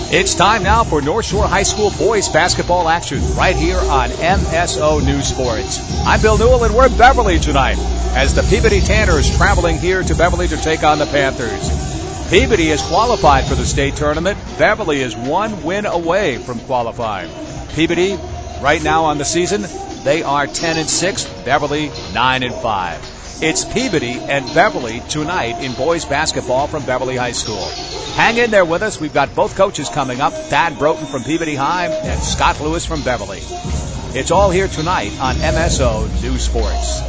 It's time now for North Shore High School boys basketball action right here on MSO News Sports. I'm Bill Newell, and we're in Beverly tonight as the Peabody Tanners traveling here to Beverly to take on the Panthers. Peabody has qualified for the state tournament. Beverly is one win away from qualifying. Peabody, right now on the season, they are 10-6. Beverly 9-5. It's Peabody and Beverly tonight in boys basketball from Beverly High School. Hang in there with us. We've got both coaches coming up, Thad Broughton from Peabody High and Scott Lewis from Beverly. It's all here tonight on MSO News Sports.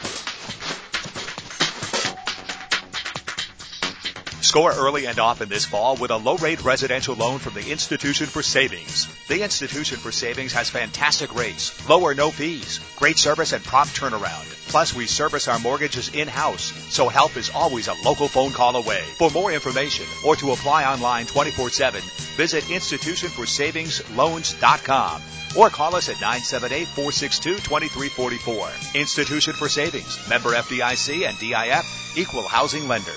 Score early and often this fall with a low-rate residential loan from the Institution for Savings. The Institution for Savings has fantastic rates, low or no fees, great service, and prompt turnaround. Plus, we service our mortgages in-house, so help is always a local phone call away. For more information or to apply online 24/7, visit institutionforsavingsloans.com or call us at 978-462-2344. Institution for Savings, member FDIC and DIF, equal housing lender.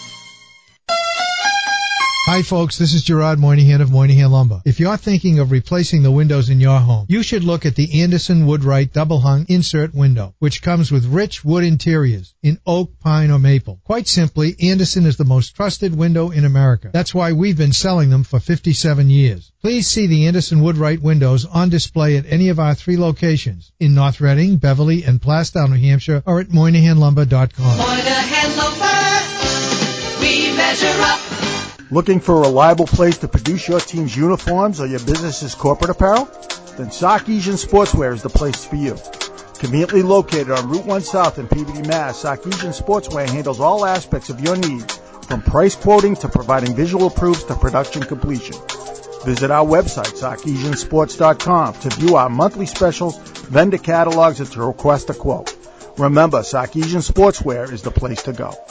Hi folks, this is Gerard Moynihan of Moynihan Lumber. If you're thinking of replacing the windows in your home, you should look at the Anderson Woodwright Double Hung Insert Window, which comes with rich wood interiors in oak, pine, or maple. Quite simply, Anderson is the most trusted window in America. That's why we've been selling them for 57 years. Please see the Anderson Woodwright windows on display at any of our 3 locations in North Reading, Beverly, and Plastown, New Hampshire, or at MoynihanLumber.com. Moynihan Lumber, we measure up. Looking for a reliable place to produce your team's uniforms or your business's corporate apparel? Then Sarkeesian Sportswear is the place for you. Conveniently located on Route 1 South in Peabody, Mass., Sarkeesian Sportswear handles all aspects of your needs, from price quoting to providing visual proofs to production completion. Visit our website, sarkeesiansports.com, to view our monthly specials, vendor catalogs, and to request a quote. Remember, Sarkeesian Sportswear is the place to go.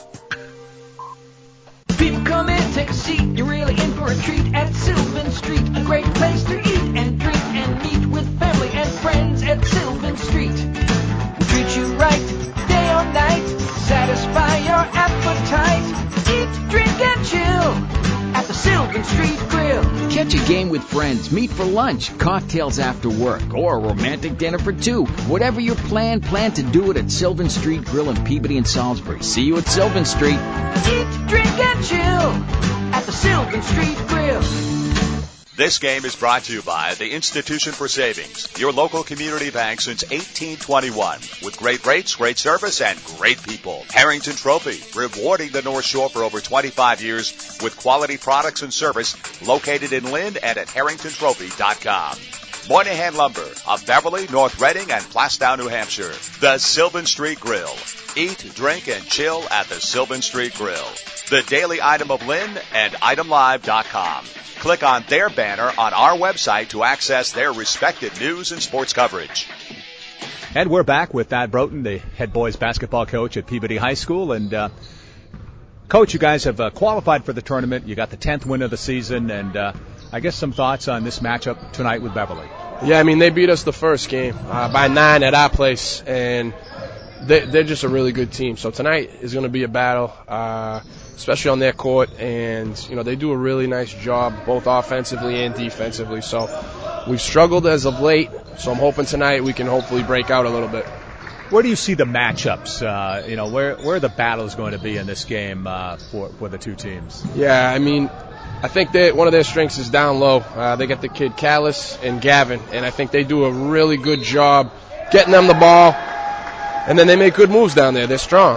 People come in, take a seat, you're really in for a treat at Sylvan Street. A great place to eat and drink and meet with family and friends at Sylvan Street. We treat you right, day or night, satisfy your appetite. Eat, drink, and chill at the Sylvan Street Grill. Catch a game with friends, meet for lunch, cocktails after work, or a romantic dinner for 2. Whatever your plan to do it at Sylvan Street Grill in Peabody and Salisbury. See you at Sylvan Street. Eat, drink, and chill at the Sylvan Street Grill. This game is brought to you by the Institution for Savings, your local community bank since 1821, with great rates, great service, and great people. Harrington Trophy, rewarding the North Shore for over 25 years with quality products and service, located in Lynn and at harringtontrophy.com. Moynihan Lumber of Beverly, North Reading, and Plastown, New Hampshire. The Sylvan Street Grill. Eat, drink, and chill at the Sylvan Street Grill. The Daily Item of Lynn and itemlive.com. Click on their banner on our website to access their respective news and sports coverage. And we're back with Thad Broughton, the head boys basketball coach at Peabody High School. And, Coach, you guys have qualified for the tournament. You got the 10th win of the season. And I guess some thoughts on this matchup tonight with Beverly. Yeah, I mean, they beat us the first game by 9 at our place. And they're just a really good team. So tonight is going to be a battle, especially on their court. And, you know, they do a really nice job both offensively and defensively. So we've struggled as of late. So I'm hoping tonight we can hopefully break out a little bit. Where do you see the matchups? Where the battle is going to be in this game for the two teams? Yeah, I mean, I think that one of their strengths is down low. They got the kid Callis and Gavin, and I think they do a really good job getting them the ball. And then they make good moves down there. They're strong.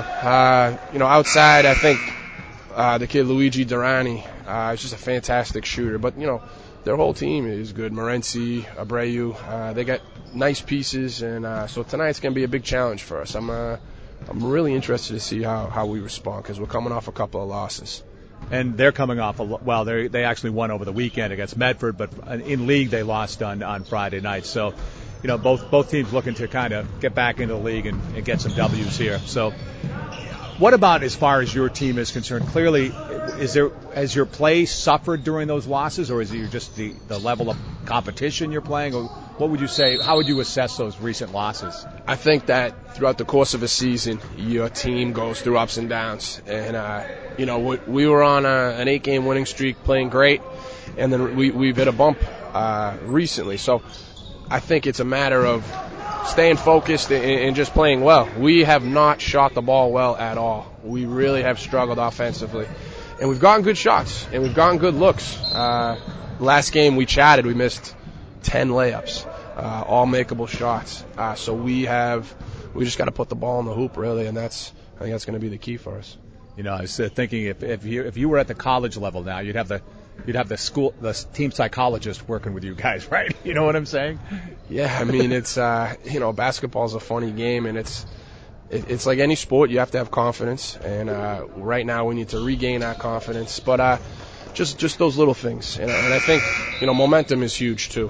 Outside, I think the kid Luigi Durrani is just a fantastic shooter. But, their whole team is good. Morenci, Abreu, they got nice pieces. And so tonight's going to be a big challenge for us. I'm really interested to see how we respond because we're coming off a couple of losses. And they're coming off they actually won over the weekend against Medford, but in league they lost on Friday night. So, both teams looking to kind of get back into the league and get some W's here. So what about as far as your team is concerned? Clearly, has your play suffered during those losses, or is it just the level of competition you're playing? Or what would you say? How would you assess those recent losses? I think that throughout the course of a season, your team goes through ups and downs. And, we were on an 8-game winning streak playing great. and then we've hit a bump recently. So I think it's a matter of staying focused and just playing well. We have not shot the ball well at all. We really have struggled offensively. And we've gotten good shots, and we've gotten good looks. Last game we chatted, we missed 10 layups, all makeable shots. So we just got to put the ball in the hoop, really, and I think that's going to be the key for us. You know, I was thinking if you were at the college level now, you'd have the team psychologist working with you guys, right? You know what I'm saying? Yeah, I mean, it's basketball's a funny game, and it's like any sport. You have to have confidence, and right now we need to regain that confidence. But just those little things, and I think momentum is huge too.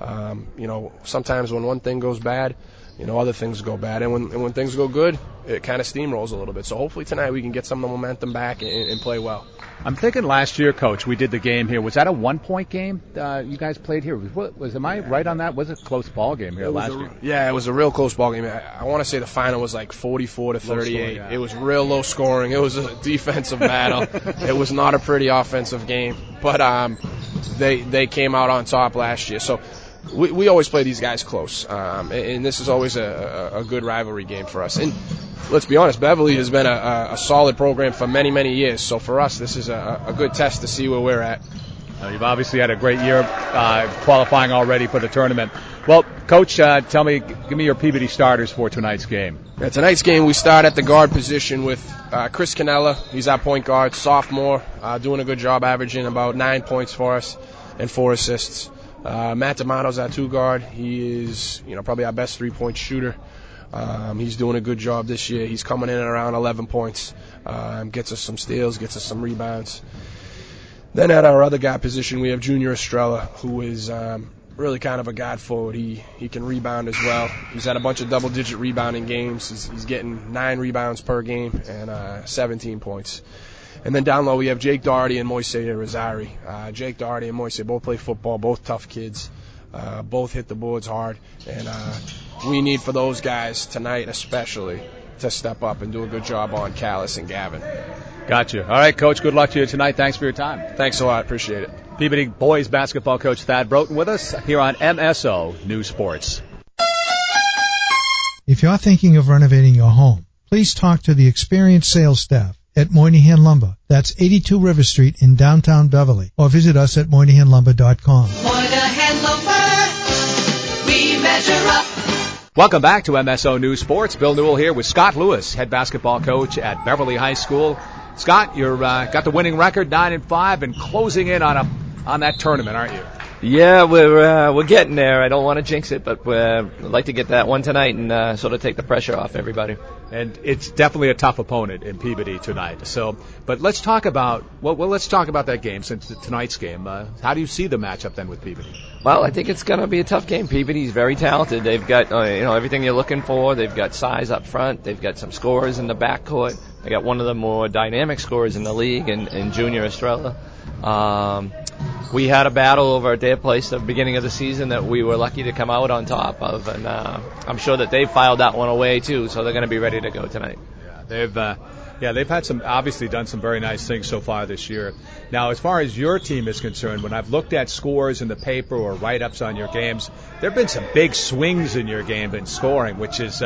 Sometimes when one thing goes bad, other things go bad, and when things go good, it kind of steamrolls a little bit. So hopefully tonight we can get some of the momentum back and play well. I'm thinking last year, Coach, we did the game here. Was that a 1-point game you guys played here? Am I right on that? Was it a close ball game here last year? Yeah, it was a real close ball game. I want to say the final was like 44-38. Yeah. It was real low scoring. It was a defensive battle. It was not a pretty offensive game, but they came out on top last year. So we always play these guys close, and this is always a good rivalry game for us. And let's be honest, Beverly has been a solid program for many, many years. So for us, this is a good test to see where we're at. You've obviously had a great year qualifying already for the tournament. Well, Coach, give me your Peabody starters for tonight's game. Yeah, tonight's game, we start at the guard position with Chris Canella. He's our point guard, sophomore, doing a good job, averaging about 9 points for us and 4 assists. Matt D'Amato's our 2 guard. He is, probably our best 3-point shooter. He's doing a good job this year. He's coming in at around 11 points. Gets us some steals, gets us some rebounds. Then at our other guard position, we have Junior Estrella, who is really kind of a guard forward. He can rebound as well. He's had a bunch of double-digit rebounding games. He's getting 9 rebounds per game and 17 points. And then down low, we have Jake Doherty and Moise Rosari. Jake Doherty and Moise both play football, both tough kids, both hit the boards hard. And we need for those guys tonight especially to step up and do a good job on Callis and Gavin. Gotcha. All right, Coach, good luck to you tonight. Thanks for your time. Thanks a lot. Appreciate it. Peabody boys basketball coach Thad Broughton with us here on MSO News Sports. If you're thinking of renovating your home, please talk to the experienced sales staff at Moynihan Lumber. That's 82 River Street in downtown Beverly. Or visit us at MoynihanLumber.com. Moynihan Lumber, we measure up. Welcome back to MSO News Sports. Bill Newell here with Scott Lewis, head basketball coach at Beverly High School. Scott, you've got the winning record, 9-5, and closing in on that tournament, aren't you? Yeah, we're getting there. I don't want to jinx it, but I'd like to get that one tonight and sort of take the pressure off everybody. And it's definitely a tough opponent in Peabody tonight. So, but let's talk about let's talk about that game since tonight's game. How do you see the matchup then with Peabody? Well, I think it's going to be a tough game. Peabody's very talented. They've got everything you're looking for. They've got size up front. They've got some scorers in the backcourt. They got one of the more dynamic scorers in the league in Junior Estrella. We had a battle over at their place at the beginning of the season that we were lucky to come out on top of, and I'm sure that they've filed that one away too, so they're going to be ready to go tonight. Yeah, they've had obviously done some very nice things so far this year. Now, as far as your team is concerned, when I've looked at scores in the paper or write-ups on your games, there have been some big swings in your game in scoring, which is,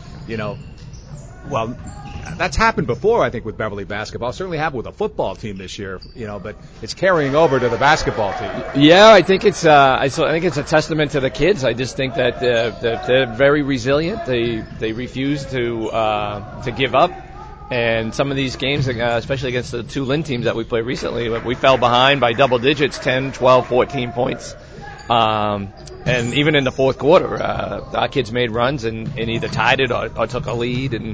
well, that's happened before, I think, with Beverly basketball. Certainly happened with a football team this year, but it's carrying over to the basketball team. Yeah, I think it's I think it's a testament to the kids. I just think that they're very resilient. They refuse to give up. And some of these games, especially against the 2 Lynn teams that we played recently, we fell behind by double digits, 10, 12, 14 points. And even in the fourth quarter, our kids made runs and either tied it or took a lead. And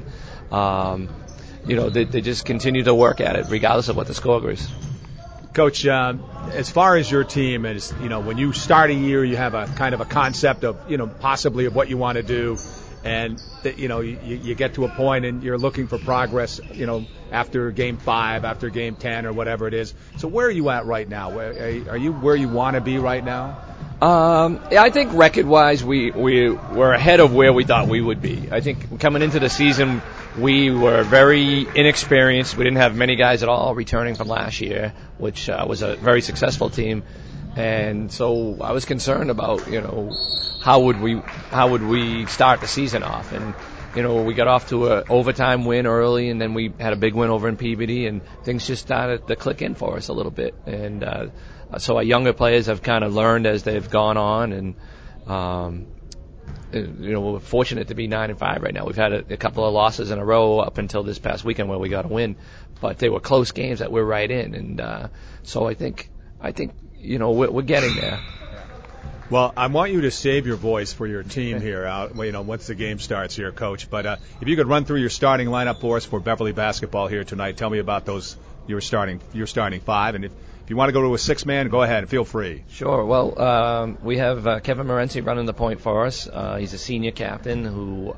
they just continue to work at it regardless of what the score is. Coach, as far as your team is, when you start a year, you have a kind of a concept of, possibly of what you want to do. And, you get to a point and you're looking for progress, after game 5, after game 10 or whatever it is. So where are you at right now? Are you where you want to be right now? I think record-wise, we're ahead of where we thought we would be. I think coming into the season, we were very inexperienced. We didn't have many guys at all returning from last year, which was a very successful team. And so I was concerned about, how would we start the season off? And we got off to an overtime win early, and then we had a big win over in Peabody, and things just started to click in for us a little bit. And so our younger players have kind of learned as they've gone on, and we're fortunate to be 9-5 right now. We've had a couple of losses in a row up until this past weekend where we got a win, but they were close games that we're right in, and so I think we're getting there. Well, I want you to save your voice for your team here once the game starts here, Coach. But if you could run through your starting lineup for us for Beverly basketball here tonight, tell me about those your starting five, and if you want to go to a six-man, go ahead and feel free. Sure. Well, we have Kevin Morency running the point for us. He's a senior captain who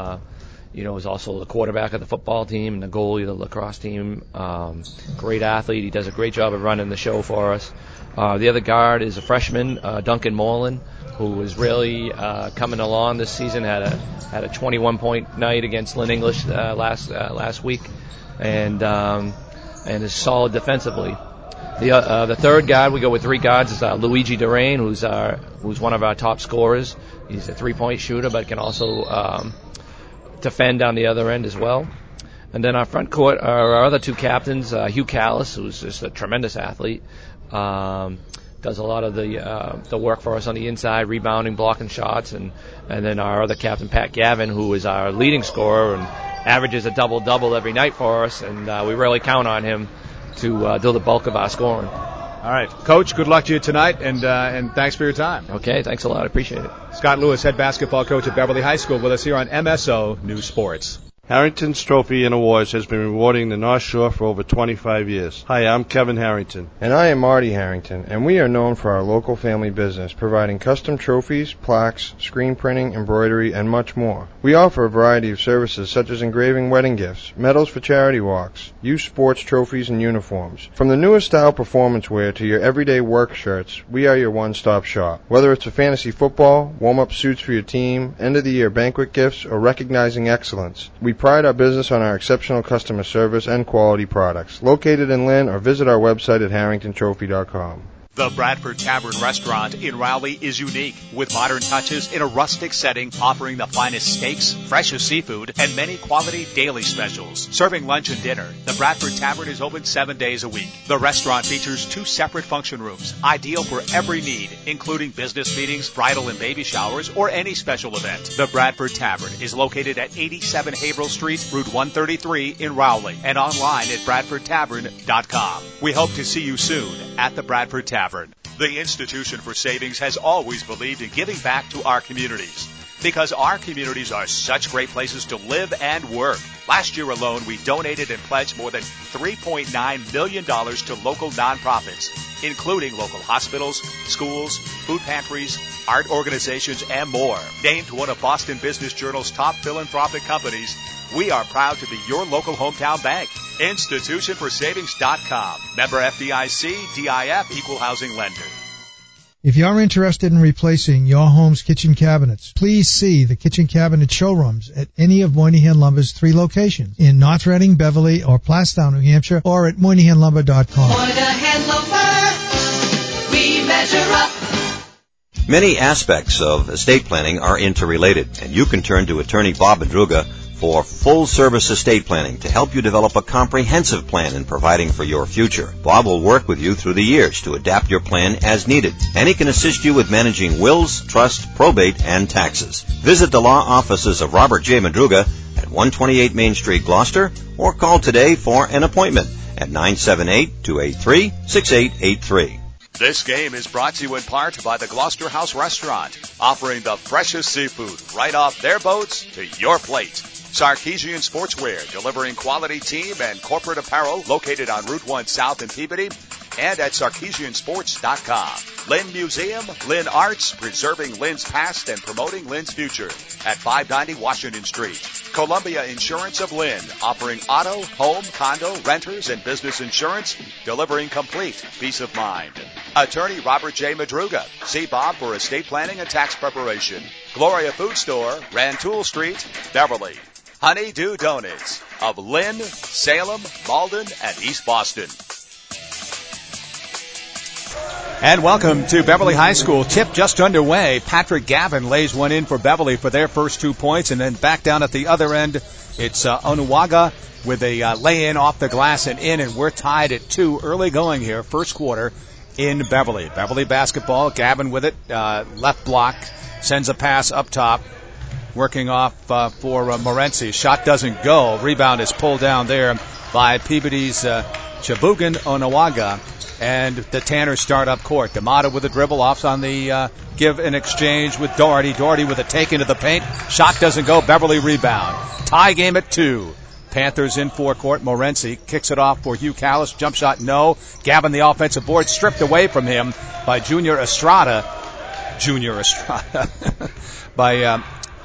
is also the quarterback of the football team and the goalie of the lacrosse team. Great athlete. He does a great job of running the show for us. The other guard is a freshman, Duncan Moreland, who is really coming along this season. Had a 21-point night against Lynn English last week, and is solid defensively. The third guard, we go with three guards, is Luigi Durain, who's one of our top scorers. He's a three-point shooter, but can also defend on the other end as well. And then our front court are our other two captains, Hugh Callis, who's just a tremendous athlete. Does a lot of the work for us on the inside, rebounding, blocking shots, and then our other captain, Pat Gavin, who is our leading scorer and averages a double-double every night for us, and we really count on him to do the bulk of our scoring. All right, Coach, good luck to you tonight, and thanks for your time. Okay, thanks a lot. I appreciate it. Scott Lewis, head basketball coach at Beverly High School, with us here on MSO News Sports. Harrington's Trophy and Awards has been rewarding the North Shore for over 25 years. Hi, I'm Kevin Harrington. And I am Marty Harrington, and we are known for our local family business, providing custom trophies, plaques, screen printing, embroidery, and much more. We offer a variety of services such as engraving wedding gifts, medals for charity walks, youth sports trophies, and uniforms. From the newest style performance wear to your everyday work shirts, we are your one-stop shop. Whether it's for fantasy football, warm-up suits for your team, end-of-the-year banquet gifts, or recognizing excellence, we pride our business on our exceptional customer service and quality products. Located in Lynn, or visit our website at harringtontrophy.com. The Bradford Tavern Restaurant in Rowley is unique, with modern touches in a rustic setting, offering the finest steaks, freshest seafood, and many quality daily specials. Serving lunch and dinner, the Bradford Tavern is open 7 days a week. The restaurant features 2 separate function rooms, ideal for every need, including business meetings, bridal and baby showers, or any special event. The Bradford Tavern is located at 87 Haverhill Street, Route 133 in Rowley, and online at bradfordtavern.com. We hope to see you soon at the Bradford Tavern. The Institution for Savings has always believed in giving back to our communities, because our communities are such great places to live and work. Last year alone, we donated and pledged more than $3.9 million to local nonprofits, including local hospitals, schools, food pantries, art organizations, and more. Named one of Boston Business Journal's top philanthropic companies, we are proud to be your local hometown bank. InstitutionForSavings.com. Member FDIC, DIF, Equal Housing Lender. If you're interested in replacing your home's kitchen cabinets, please see the kitchen cabinet showrooms at any of Moynihan Lumber's 3 locations in North Reading, Beverly, or Plastown, New Hampshire, or at MoynihanLumber.com. Moynihan Lumber, we measure up. Many aspects of estate planning are interrelated, and you can turn to attorney Bob Madruga for full-service estate planning to help you develop a comprehensive plan in providing for your future. Bob will work with you through the years to adapt your plan as needed, and he can assist you with managing wills, trust, probate, and taxes. Visit the law offices of Robert J. Madruga at 128 Main Street, Gloucester, or call today for an appointment at 978-283-6883. This game is brought to you in part by the Gloucester House Restaurant, offering the freshest seafood right off their boats to your plate. Sarkeesian Sportswear, delivering quality team and corporate apparel, located on Route 1 South in Peabody and at SarkeesianSports.com. Lynn Museum, Lynn Arts, preserving Lynn's past and promoting Lynn's future at 590 Washington Street. Columbia Insurance of Lynn, offering auto, home, condo, renters, and business insurance, delivering complete peace of mind. Attorney Robert J. Madruga. See Bob for estate planning and tax preparation. Gloria Food Store, Rantoul Street, Beverly. Honey-Do Donuts of Lynn, Salem, Malden, and East Boston. And welcome to Beverly High School. Tip just underway. Patrick Gavin lays one in for Beverly for their first 2 points. And then back down at the other end, it's Onawaga with a lay-in off the glass and in. And we're tied at 2 early going here, first quarter in Beverly. Beverly basketball. Gavin with it. Left block. Sends a pass up top. Working off for Morency. Shot doesn't go. Rebound is pulled down there by Peabody's Chabugan Onawaga. And the Tanners start up court. D'Amato with a dribble off on the give and exchange with Doherty. Doherty with a take into the paint. Shot doesn't go. Beverly rebound. Tie game at 2. Panthers in forecourt. Morency kicks it off for Hugh Callis. Jump shot, no. Gavin, the offensive board, stripped away from him by Junior Estrada. By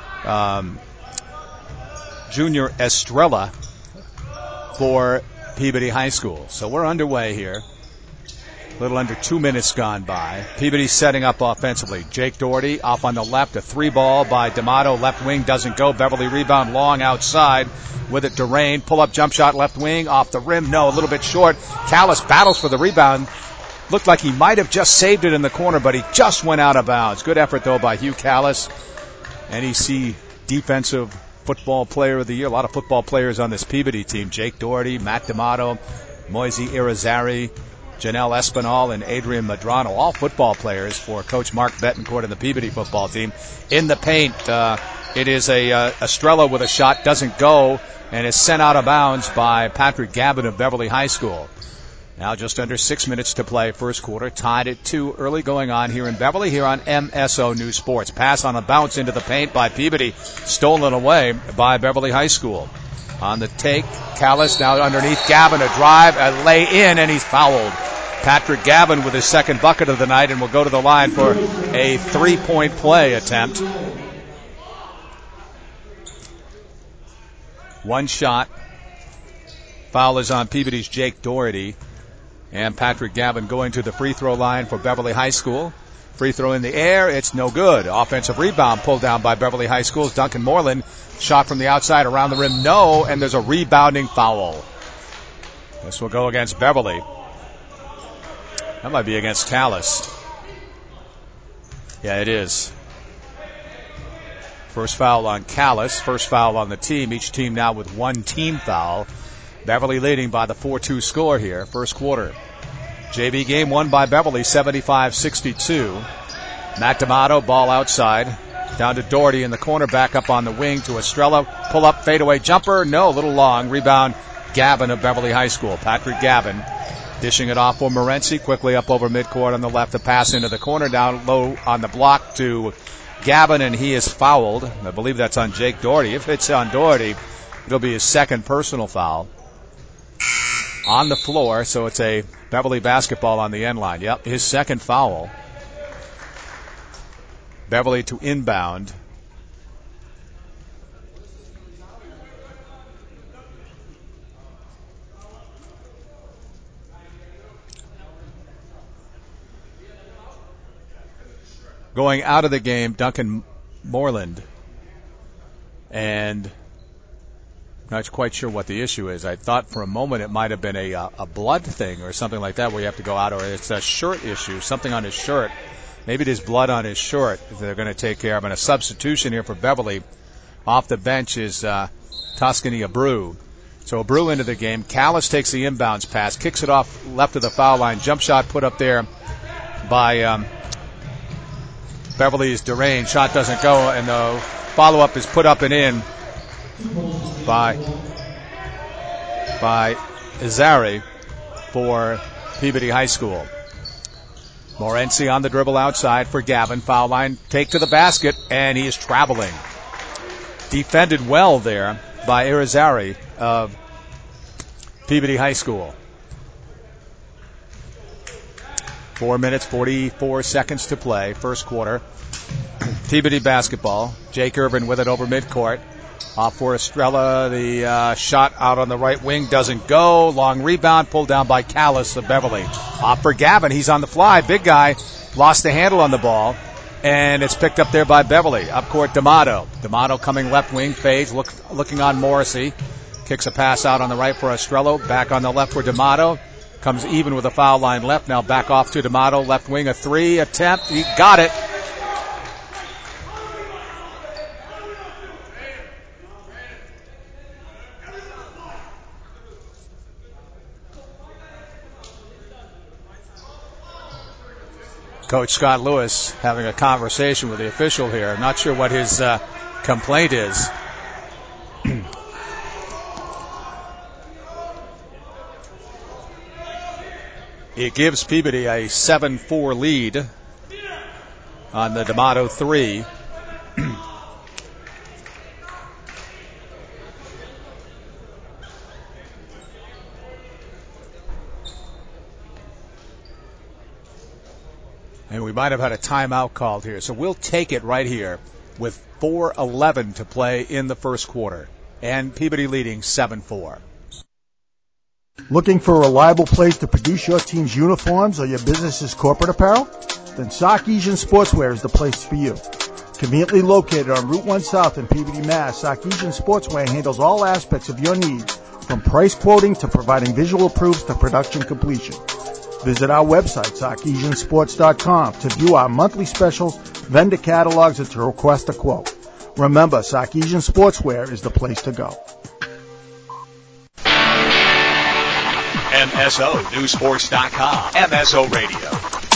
Junior Estrella for Peabody High School. So we're underway here. A little under 2 minutes gone by. Peabody setting up offensively. Jake Doherty off on the left. A 3-ball by D'Amato. Left wing doesn't go. Beverly rebound long outside. With it, Durain. Pull up jump shot left wing. Off the rim. No, a little bit short. Callis battles for the rebound. Looked like he might have just saved it in the corner, but he just went out of bounds. Good effort, though, by Hugh Callis. NEC Defensive Football Player of the Year. A lot of football players on this Peabody team. Jake Doherty, Matt D'Amato, Moise Irizarry, Janelle Espinal, and Adrian Madrano, all football players for Coach Mark Betancourt and the Peabody football team. In the paint, it is Estrella with a shot, doesn't go, and is sent out of bounds by Patrick Gavin of Beverly High School. Now just under 6 minutes to play, first quarter, tied at 2, early going on here in Beverly, here on MSO News Sports. Pass on a bounce into the paint by Peabody, stolen away by Beverly High School. On the take, Callis now underneath Gavin, a drive, a lay in, and he's fouled. Patrick Gavin with his second bucket of the night and will go to the line for a 3-point play attempt. One shot. Foul is on Peabody's Jake Doherty. And Patrick Gavin going to the free throw line for Beverly High School. Free throw in the air, it's no good. Offensive rebound pulled down by Beverly High School's Duncan Moreland. Shot from the outside around the rim, no, and there's a rebounding foul. This will go against Beverly. That might be against Callis. Yeah, it is. First foul on Callis, first foul on the team. Each team now with one team foul. Beverly leading by the 4-2 score here, first quarter. JV game won by Beverly, 75-62. Matt D'Amato, ball outside. Down to Doherty in the corner, back up on the wing to Estrella. Pull up, fadeaway jumper. No, a little long. Rebound, Gavin of Beverly High School. Patrick Gavin dishing it off for Morency. Quickly up over midcourt on the left. A pass into the corner, down low on the block to Gavin, and he is fouled. I believe that's on Jake Doherty. If it's on Doherty, it'll be his second personal foul. On the floor, so it's a Beverly basketball on the end line. Yep, his second foul. Beverly to inbound. Going out of the game, Duncan Moreland. And not quite sure what the issue is. I thought for a moment it might have been a blood thing or something like that where you have to go out, or it's a shirt issue, something on his shirt. Maybe it is blood on his shirt that they're going to take care of. And a substitution here for Beverly. Off the bench is Tuscany Abreu. So Abreu into the game. Callis takes the inbounds pass, kicks it off left of the foul line. Jump shot put up there by Beverly's Durain. Shot doesn't go, and the follow-up is put up and in by Izari for Peabody High School. Morency on the dribble outside for Gavin. Foul line, take to the basket, and he is traveling. Defended well there by Irizarry of Peabody High School. 4 minutes, 44 seconds to play, first quarter. Peabody basketball. Jake Irvin with it over midcourt. Off for Estrella. The shot out on the right wing doesn't go. Long rebound pulled down by Callis of Beverly. Off for Gavin. He's on the fly. Big guy. Lost the handle on the ball. And it's picked up there by Beverly. Up court, D'Amato. D'Amato coming left wing. Fades. Looking on Morrissey. Kicks a pass out on the right for Estrella. Back on the left for D'Amato. Comes even with a foul line left. Now back off to D'Amato. Left wing, a 3 attempt. He got it. Coach Scott Lewis having a conversation with the official here. I'm not sure what his complaint is. It gives Peabody a 7-4 lead on the D'Amato 3. And we might have had a timeout called here. So we'll take it right here with 4:11 to play in the first quarter. And Peabody leading 7-4. Looking for a reliable place to produce your team's uniforms or your business's corporate apparel? Then Sarkeesian Sportswear is the place for you. Conveniently located on Route 1 South in Peabody, Mass., Sarkeesian Sportswear handles all aspects of your needs, from price quoting to providing visual proofs to production completion. Visit our website, sarkeesiansports.com, to view our monthly specials, vendor catalogs, and to request a quote. Remember, Sarkeesian Sportswear is the place to go. MSONewsports.com. MSO Radio.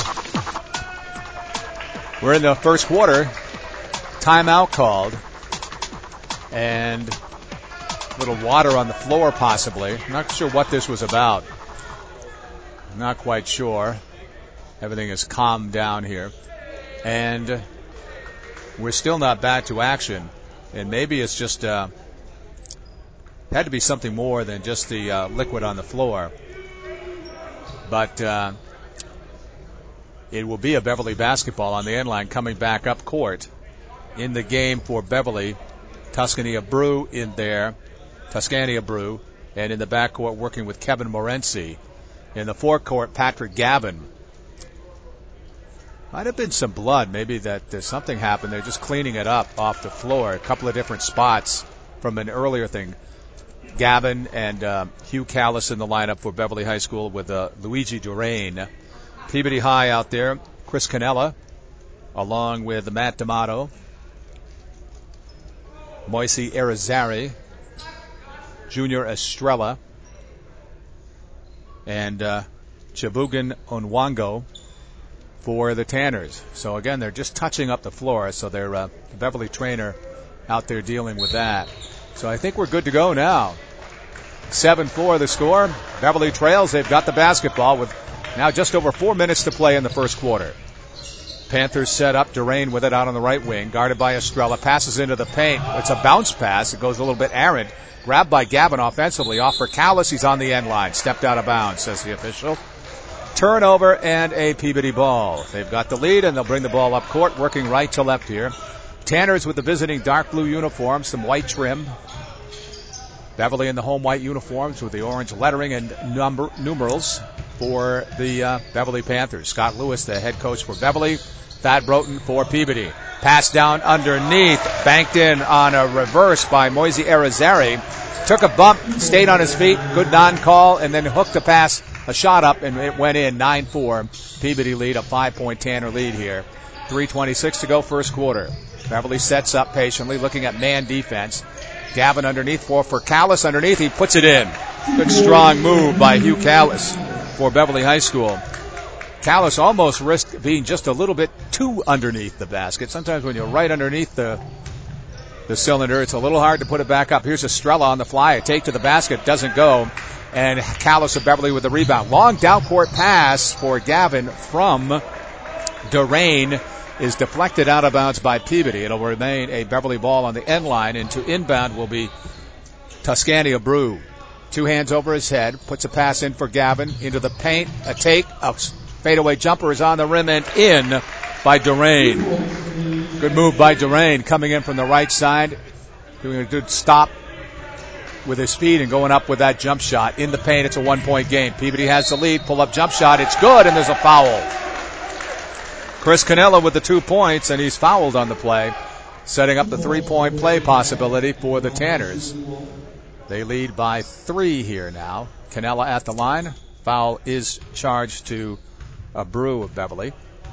We're in the first quarter. Timeout called. And a little water on the floor possibly. I'm not sure what this was about. Not quite sure. Everything is calmed down here. And we're still not back to action. And maybe it's just had to be something more than just the liquid on the floor. But it will be a Beverly basketball on the end line coming back up court. In the game for Beverly, Tuscania Brew in there. Tuscania Brew. And in the backcourt working with Kevin Morency. In the forecourt, Patrick Gavin. Might have been some blood. Maybe that something happened. They're just cleaning it up off the floor. A couple of different spots from an earlier thing. Gavin and Hugh Callis in the lineup for Beverly High School with Luigi Durain. Peabody High out there. Chris Canella along with Matt D'Amato. Moisey Irizarry. Junior Estrella. And Chibugan Onwango for the Tanners. So, again, they're just touching up the floor. So they're the Beverly trainer out there dealing with that. So I think we're good to go now. 7-4 the score. Beverly trails. They've got the basketball with now just over 4 minutes to play in the first quarter. Panthers set up. Durain with it out on the right wing. Guarded by Estrella. Passes into the paint. It's a bounce pass. It goes a little bit errant. Grabbed by Gavin offensively. Off for Callis. He's on the end line. Stepped out of bounds, says the official. Turnover and a Peabody ball. They've got the lead, and they'll bring the ball up court, working right to left here. Tanners with the visiting dark blue uniforms, some white trim. Beverly in the home white uniforms with the orange lettering and numerals for the Beverly Panthers. Scott Lewis, the head coach for Beverly. Thad Broughton for Peabody. Pass down underneath, banked in on a reverse by Moisey Irizarry. Took a bump, stayed on his feet, good non-call, and then hooked a pass, a shot up, and it went in. 9-4. Peabody lead, a 5-point Tanner lead here. 3:26 to go first quarter. Beverly sets up patiently, looking at man defense. Gavin underneath, for Callis underneath, he puts it in. Good strong move by Hugh Callis for Beverly High School. Callis almost risked being just a little bit too underneath the basket. Sometimes when you're right underneath the cylinder, it's a little hard to put it back up. Here's Estrella on the fly. A take to the basket, doesn't go. And Callis of Beverly with the rebound. Long down court pass for Gavin from Durain is deflected out of bounds by Peabody. It'll remain a Beverly ball on the end line, and to inbound will be Tuscania Brew. Two hands over his head, puts a pass in for Gavin, into the paint, a take, a fadeaway jumper is on the rim and in by Durain. Good move by Durain coming in from the right side. doing a good stop with his speed and going up with that jump shot. In the paint, it's a 1-point game. Peabody has the lead. Pull-up jump shot. It's good, and there's a foul. Chris Cannella with the 2 points, and he's fouled on the play, setting up the 3-point play possibility for the Tanners. They lead by 3 here now. Cannella at the line. Foul is charged to Abreu of Beverly.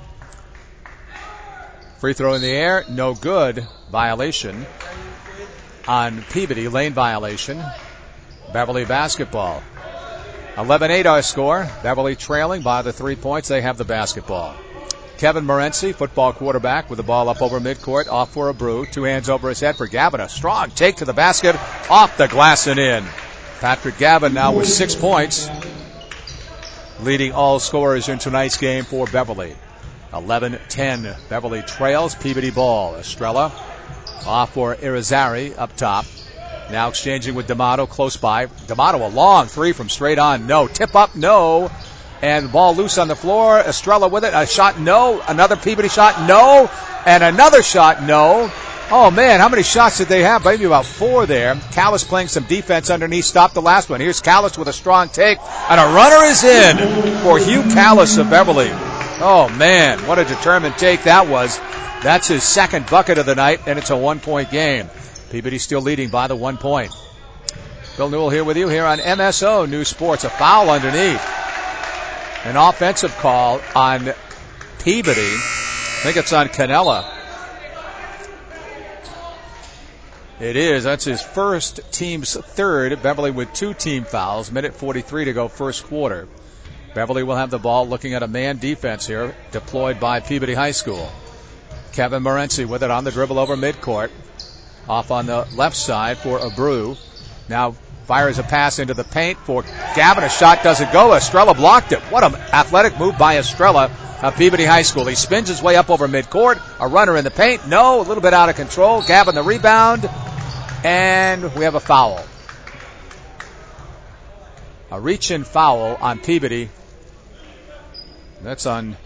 Free throw in the air, no good. Violation on Peabody, lane violation. Beverly basketball. 11-8 our score. Beverly trailing by the 3 points. They have the basketball. Kevin Morency, football quarterback, with the ball up over midcourt, off for Abreu. 2 hands over his head for Gavin. A strong take to the basket, off the glass and in. Patrick Gavin now with 6 points, leading all scorers in tonight's game for Beverly. 11-10. Beverly trails. Peabody ball. Estrella off for Irizarry up top. Now exchanging with D'Amato close by. D'Amato a long 3 from straight on. No. Tip up. No. And ball loose on the floor. Estrella with it. A shot. No. Another Peabody shot. No. And another shot. No. Oh, man, how many shots did they have? Maybe about 4 there. Callis playing some defense underneath. Stopped the last one. Here's Callis with a strong take. And a runner is in for Hugh Callis of Beverly. Oh, man, what a determined take that was. That's his second bucket of the night, and it's a 1-point game. Peabody still leading by the 1 point. Bill Newell here with you here on MSO News Sports. A foul underneath. An offensive call on Peabody. I think it's on Cannella. It is. That's his first, team's third. Beverly with 2 team fouls. Minute 43 to go first quarter. Beverly will have the ball, looking at a man defense here, deployed by Peabody High School. Kevin Morency with it on the dribble over midcourt. Off on the left side for Abreu. Now fires a pass into the paint for Gavin. A shot doesn't go. Estrella blocked it. What an athletic move by Estrella of Peabody High School. He spins his way up over midcourt. A runner in the paint. No, a little bit out of control. Gavin the rebound. And we have a foul. A reach-in foul on Peabody. That's on,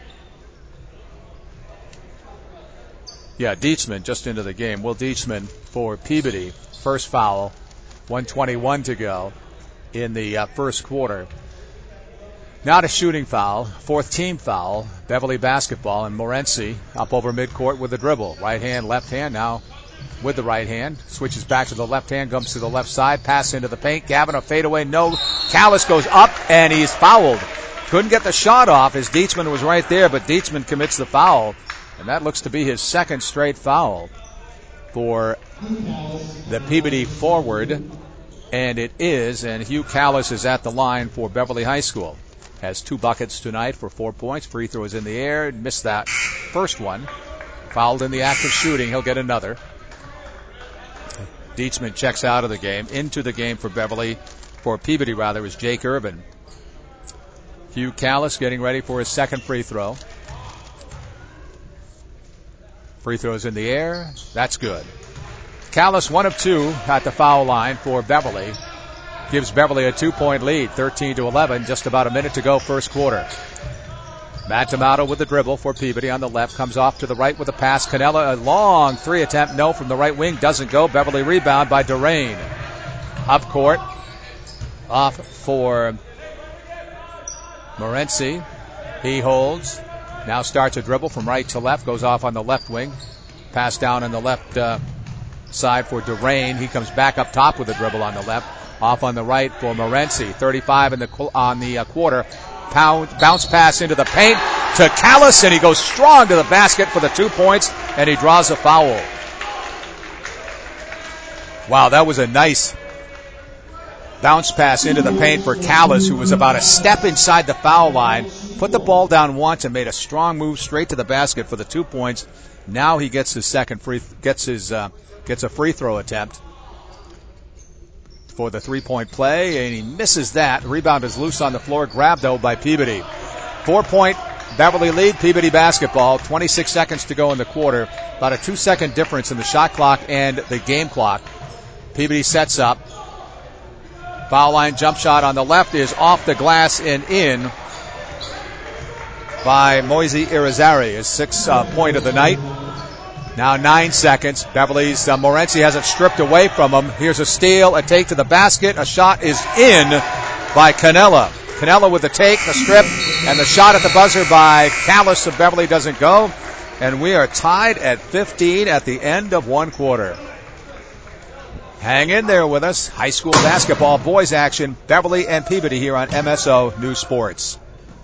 Dietzman just into the game. Will Dietzman for Peabody. First foul. 1:21 to go in the first quarter. Not a shooting foul. 4th team foul. Beverly basketball, and Morency up over midcourt with the dribble. Right hand, left hand. Now with the right hand. Switches back to the left hand. Comes to the left side. Pass into the paint. Gavin a fadeaway. No. Callis goes up, and he's fouled. Couldn't get the shot off as Dietzman was right there, but Dietzman commits the foul. And that looks to be his second straight foul for the Peabody forward. And it is, and Hugh Callis is at the line for Beverly High School. Has 2 buckets tonight for 4 points. Free throws in the air. Missed that first one. Fouled in the act of shooting. He'll get another. Dietzman checks out of the game. Into the game for Peabody is Jake Urban. Hugh Callis getting ready for his second free throw. Free throws in the air. That's good. Callis 1 of 2 at the foul line for Beverly. Gives Beverly a 2-point lead, 13-11. Just about a minute to go first quarter. Matt D'Amato with the dribble for Peabody on the left. Comes off to the right with a pass. Cannella, a long 3 attempt. No from the right wing. Doesn't go. Beverly rebound by Durain. Up court. Off for Morency. He holds. Now starts a dribble from right to left. Goes off on the left wing. Pass down on the left side for Durain. He comes back up top with a dribble on the left. Off on the right for Morency. 35 on the quarter. Bounce pass into the paint to Callis, and he goes strong to the basket for the 2 points, and he draws a foul. Wow, that was a nice bounce pass into the paint for Callis, who was about a step inside the foul line. Put the ball down once and made a strong move straight to the basket for the 2 points. Now he gets his gets a free throw attempt for the 3-point play, and he misses that. The rebound is loose on the floor, grabbed though by Peabody. 4-point Beverly lead, Peabody basketball. 26 seconds to go in the quarter. About a 2-second difference in the shot clock and the game clock. Peabody sets up. Foul line jump shot on the left is off the glass and in by Moisey Irizarry, his 6th point of the night. Now 9 seconds. Beverly's Morency has it stripped away from him. Here's a steal, a take to the basket. A shot is in by Canella. Canella with the take, the strip, and the shot at the buzzer by Callis of Beverly doesn't go. And we are tied at 15 at the end of one quarter. Hang in there with us. High school basketball, boys action, Beverly and Peabody here on MSO News Sports.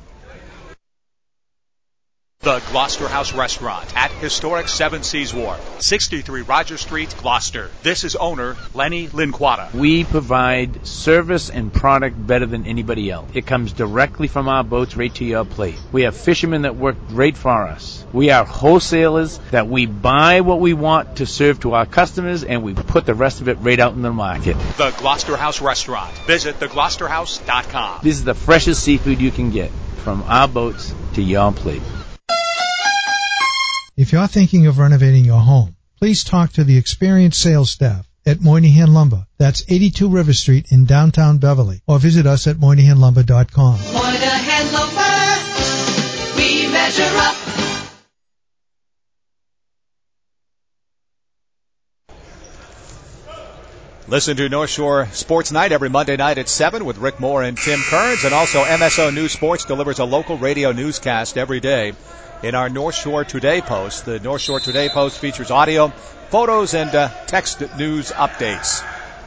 The Gloucester House Restaurant at historic Seven Seas Wharf, 63 Roger Street, Gloucester. This is owner Lenny Linquata. We provide service and product better than anybody else. It comes directly from our boats right to your plate. We have fishermen that work great for us. We are wholesalers that we buy what we want to serve to our customers, and we put the rest of it right out in the market. The Gloucester House Restaurant. Visit thegloucesterhouse.com. This is the freshest seafood you can get from our boats to your plate. If you're thinking of renovating your home, please talk to the experienced sales staff at Moynihan Lumber. That's 82 River Street in downtown Beverly. Or visit us at MoynihanLumber.com. Moynihan Lumber, we measure up. Listen to North Shore Sports Night every Monday night at 7 with Rick Moore and Tim Kearns. And also MSO News Sports delivers a local radio newscast every day in our North Shore Today Post. The North Shore Today Post features audio, photos, and text news updates.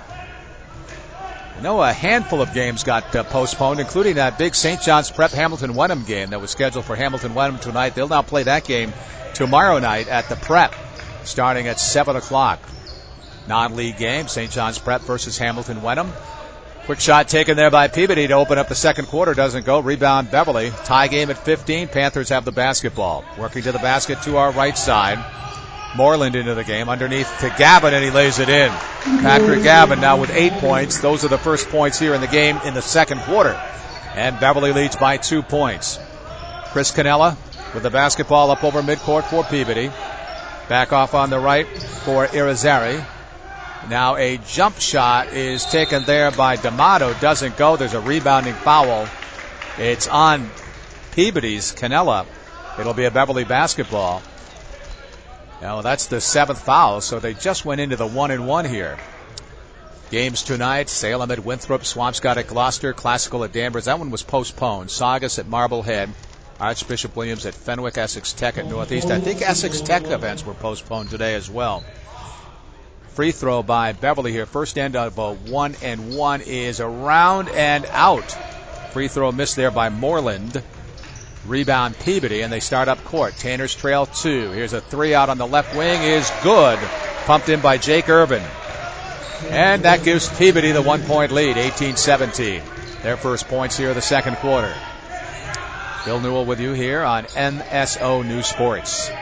I know a handful of games got postponed, including that big St. John's Prep Hamilton-Wenham game that was scheduled for Hamilton-Wenham tonight. They'll now play that game tomorrow night at the Prep, starting at 7 o'clock. Non-league game, St. John's Prep versus Hamilton-Wenham. Quick shot taken there by Peabody to open up the second quarter. Doesn't go. Rebound Beverly. Tie game at 15. Panthers have the basketball. Working to the basket to our right side. Moreland into the game. Underneath to Gavin, and he lays it in. Patrick Gavin now with 8 points. Those are the first points here in the game in the second quarter. And Beverly leads by 2 points. Chris Canella with the basketball up over midcourt for Peabody. Back off on the right for Irizarry. Now a jump shot is taken there by D'Amato. Doesn't go. There's a rebounding foul. It's on Peabody's Canella. It'll be a Beverly basketball. Now that's the 7th foul, so they just went into the 1-and-1 here. Games tonight, Salem at Winthrop, Swampscott at Gloucester, Classical at Danvers. That one was postponed. Saugus at Marblehead, Archbishop Williams at Fenwick, Essex Tech at Northeast. I think Essex Tech events were postponed today as well. Free throw by Beverly here. First end of a 1-and-1 is around and out. Free throw missed there by Moreland. Rebound Peabody, and they start up court. Tanners trail 2. Here's a 3 out on the left wing is good. Pumped in by Jake Irvin. And that gives Peabody the 1-point lead, 18-17. Their first points here in the second quarter. Bill Newell with you here on MSO News Sports.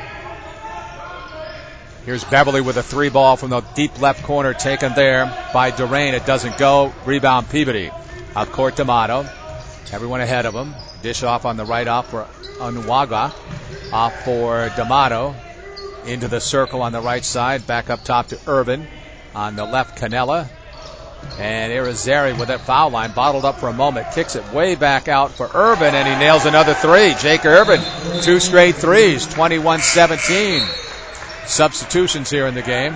Here's Beverly with a 3 ball from the deep left corner taken there by Durain. It doesn't go. Rebound Peabody. Out court D'Amato. Everyone ahead of him. Dish off on the right off for Unwaga. Off for D'Amato. Into the circle on the right side. Back up top to Irvin. On the left, Canella. And Irizarry with that foul line. Bottled up for a moment. Kicks it way back out for Irvin. And he nails another 3. Jake Irvin. 2 straight threes. 21-17. Substitutions here in the game.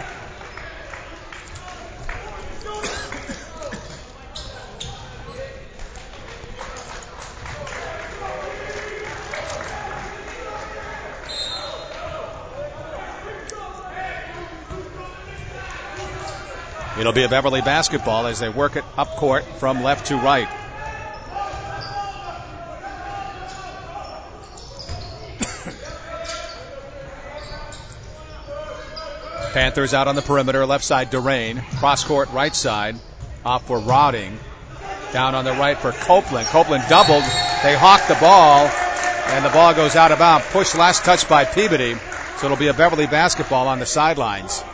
It'll be a Beverly basketball as they work it up court from left to right. Panthers out on the perimeter, left side Durain. Cross court right side, off for Rotting. Down on the right for Copeland. Copeland doubled. They hawk the ball, and the ball goes out of bounds. Push last touch by Peabody, so it'll be a Beverly basketball on the sidelines.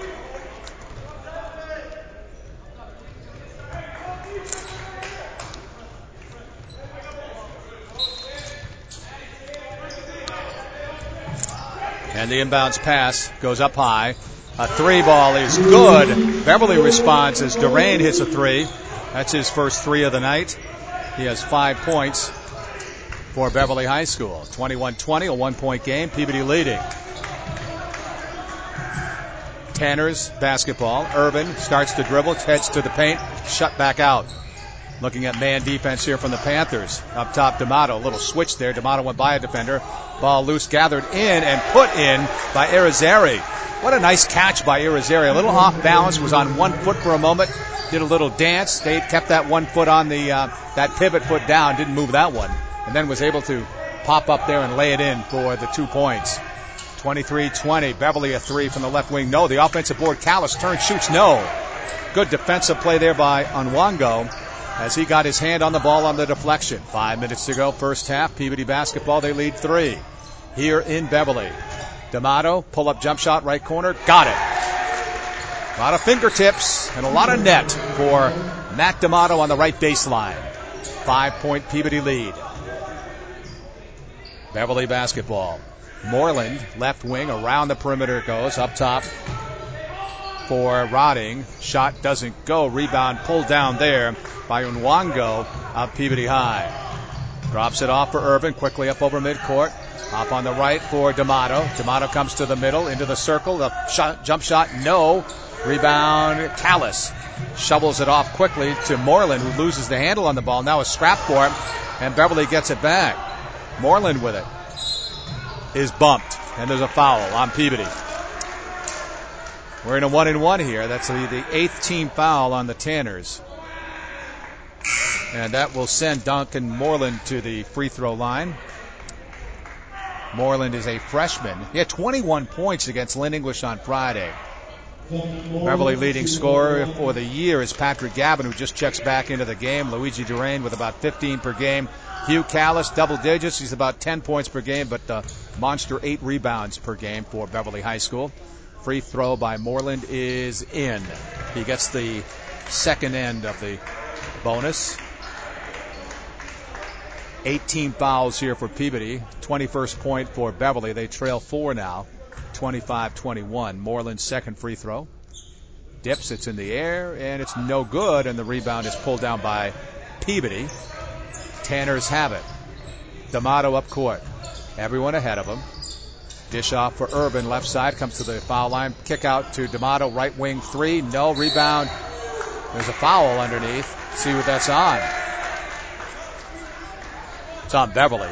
And the inbounds pass goes up high. A 3 ball is good. Beverly responds as Durain hits a 3. That's his first 3 of the night. He has 5 points for Beverly High School. 21-20, a 1-point game. Peabody leading. Tanner's basketball. Urban starts to dribble, heads to the paint, shut back out. Looking at man defense here from the Panthers. Up top, D'Amato. A little switch there. D'Amato went by a defender. Ball loose, gathered in and put in by Irizarry. What a nice catch by Irizarry. A little off balance, was on 1 foot for a moment. Did a little dance. They kept that 1 foot on the that pivot foot down. Didn't move that one. And then was able to pop up there and lay it in for the 2 points. 23-20. Beverly a three from the left wing. No. The offensive board. Callis turns, shoots. No. Good defensive play there by Onwango as he got his hand on the ball on the deflection. 5 minutes to go, first half. Peabody basketball, they lead 3 here in Beverly. D'Amato, pull-up jump shot, right corner, got it. A lot of fingertips and a lot of net for Matt D'Amato on the right baseline. 5-point Peabody lead. Beverly basketball. Moreland, left wing, around the perimeter goes, up top for Rodding. Shot doesn't go. Rebound pulled down there by Onwango of Peabody High. Drops it off for Urban, quickly up over midcourt. Hop on the right for D'Amato. D'Amato comes to the middle, into the circle. The jump shot, no. Rebound, Callis. Shovels it off quickly to Moreland, who loses the handle on the ball. Now a scrap for him, and Beverly gets it back. Moreland with it is bumped, and there's a foul on Peabody. We're in a 1-and-1 here. That's the 8th team foul on the Tanners. And that will send Duncan Moreland to the free throw line. Moreland is a freshman. He had 21 points against Lynn English on Friday. Beverly leading scorer for the year is Patrick Gavin, who just checks back into the game. Luigi Durain with about 15 per game. Hugh Callis, double digits. He's about 10 points per game, but monster 8 rebounds per game for Beverly High School. Free throw by Moreland is in. He gets the second end of the bonus. 18 fouls here for Peabody. 21st point for Beverly. They trail 4 now. 25-21. Moreland's second free throw. Dips, it's in the air, and it's no good, and the rebound is pulled down by Peabody. Tanners have it. D'Amato up court. Everyone ahead of him. Dish off for Urban, left side, comes to the foul line. Kick out to D'Amato, right wing three. No, rebound. There's a foul underneath. See what that's on. It's on Beverly.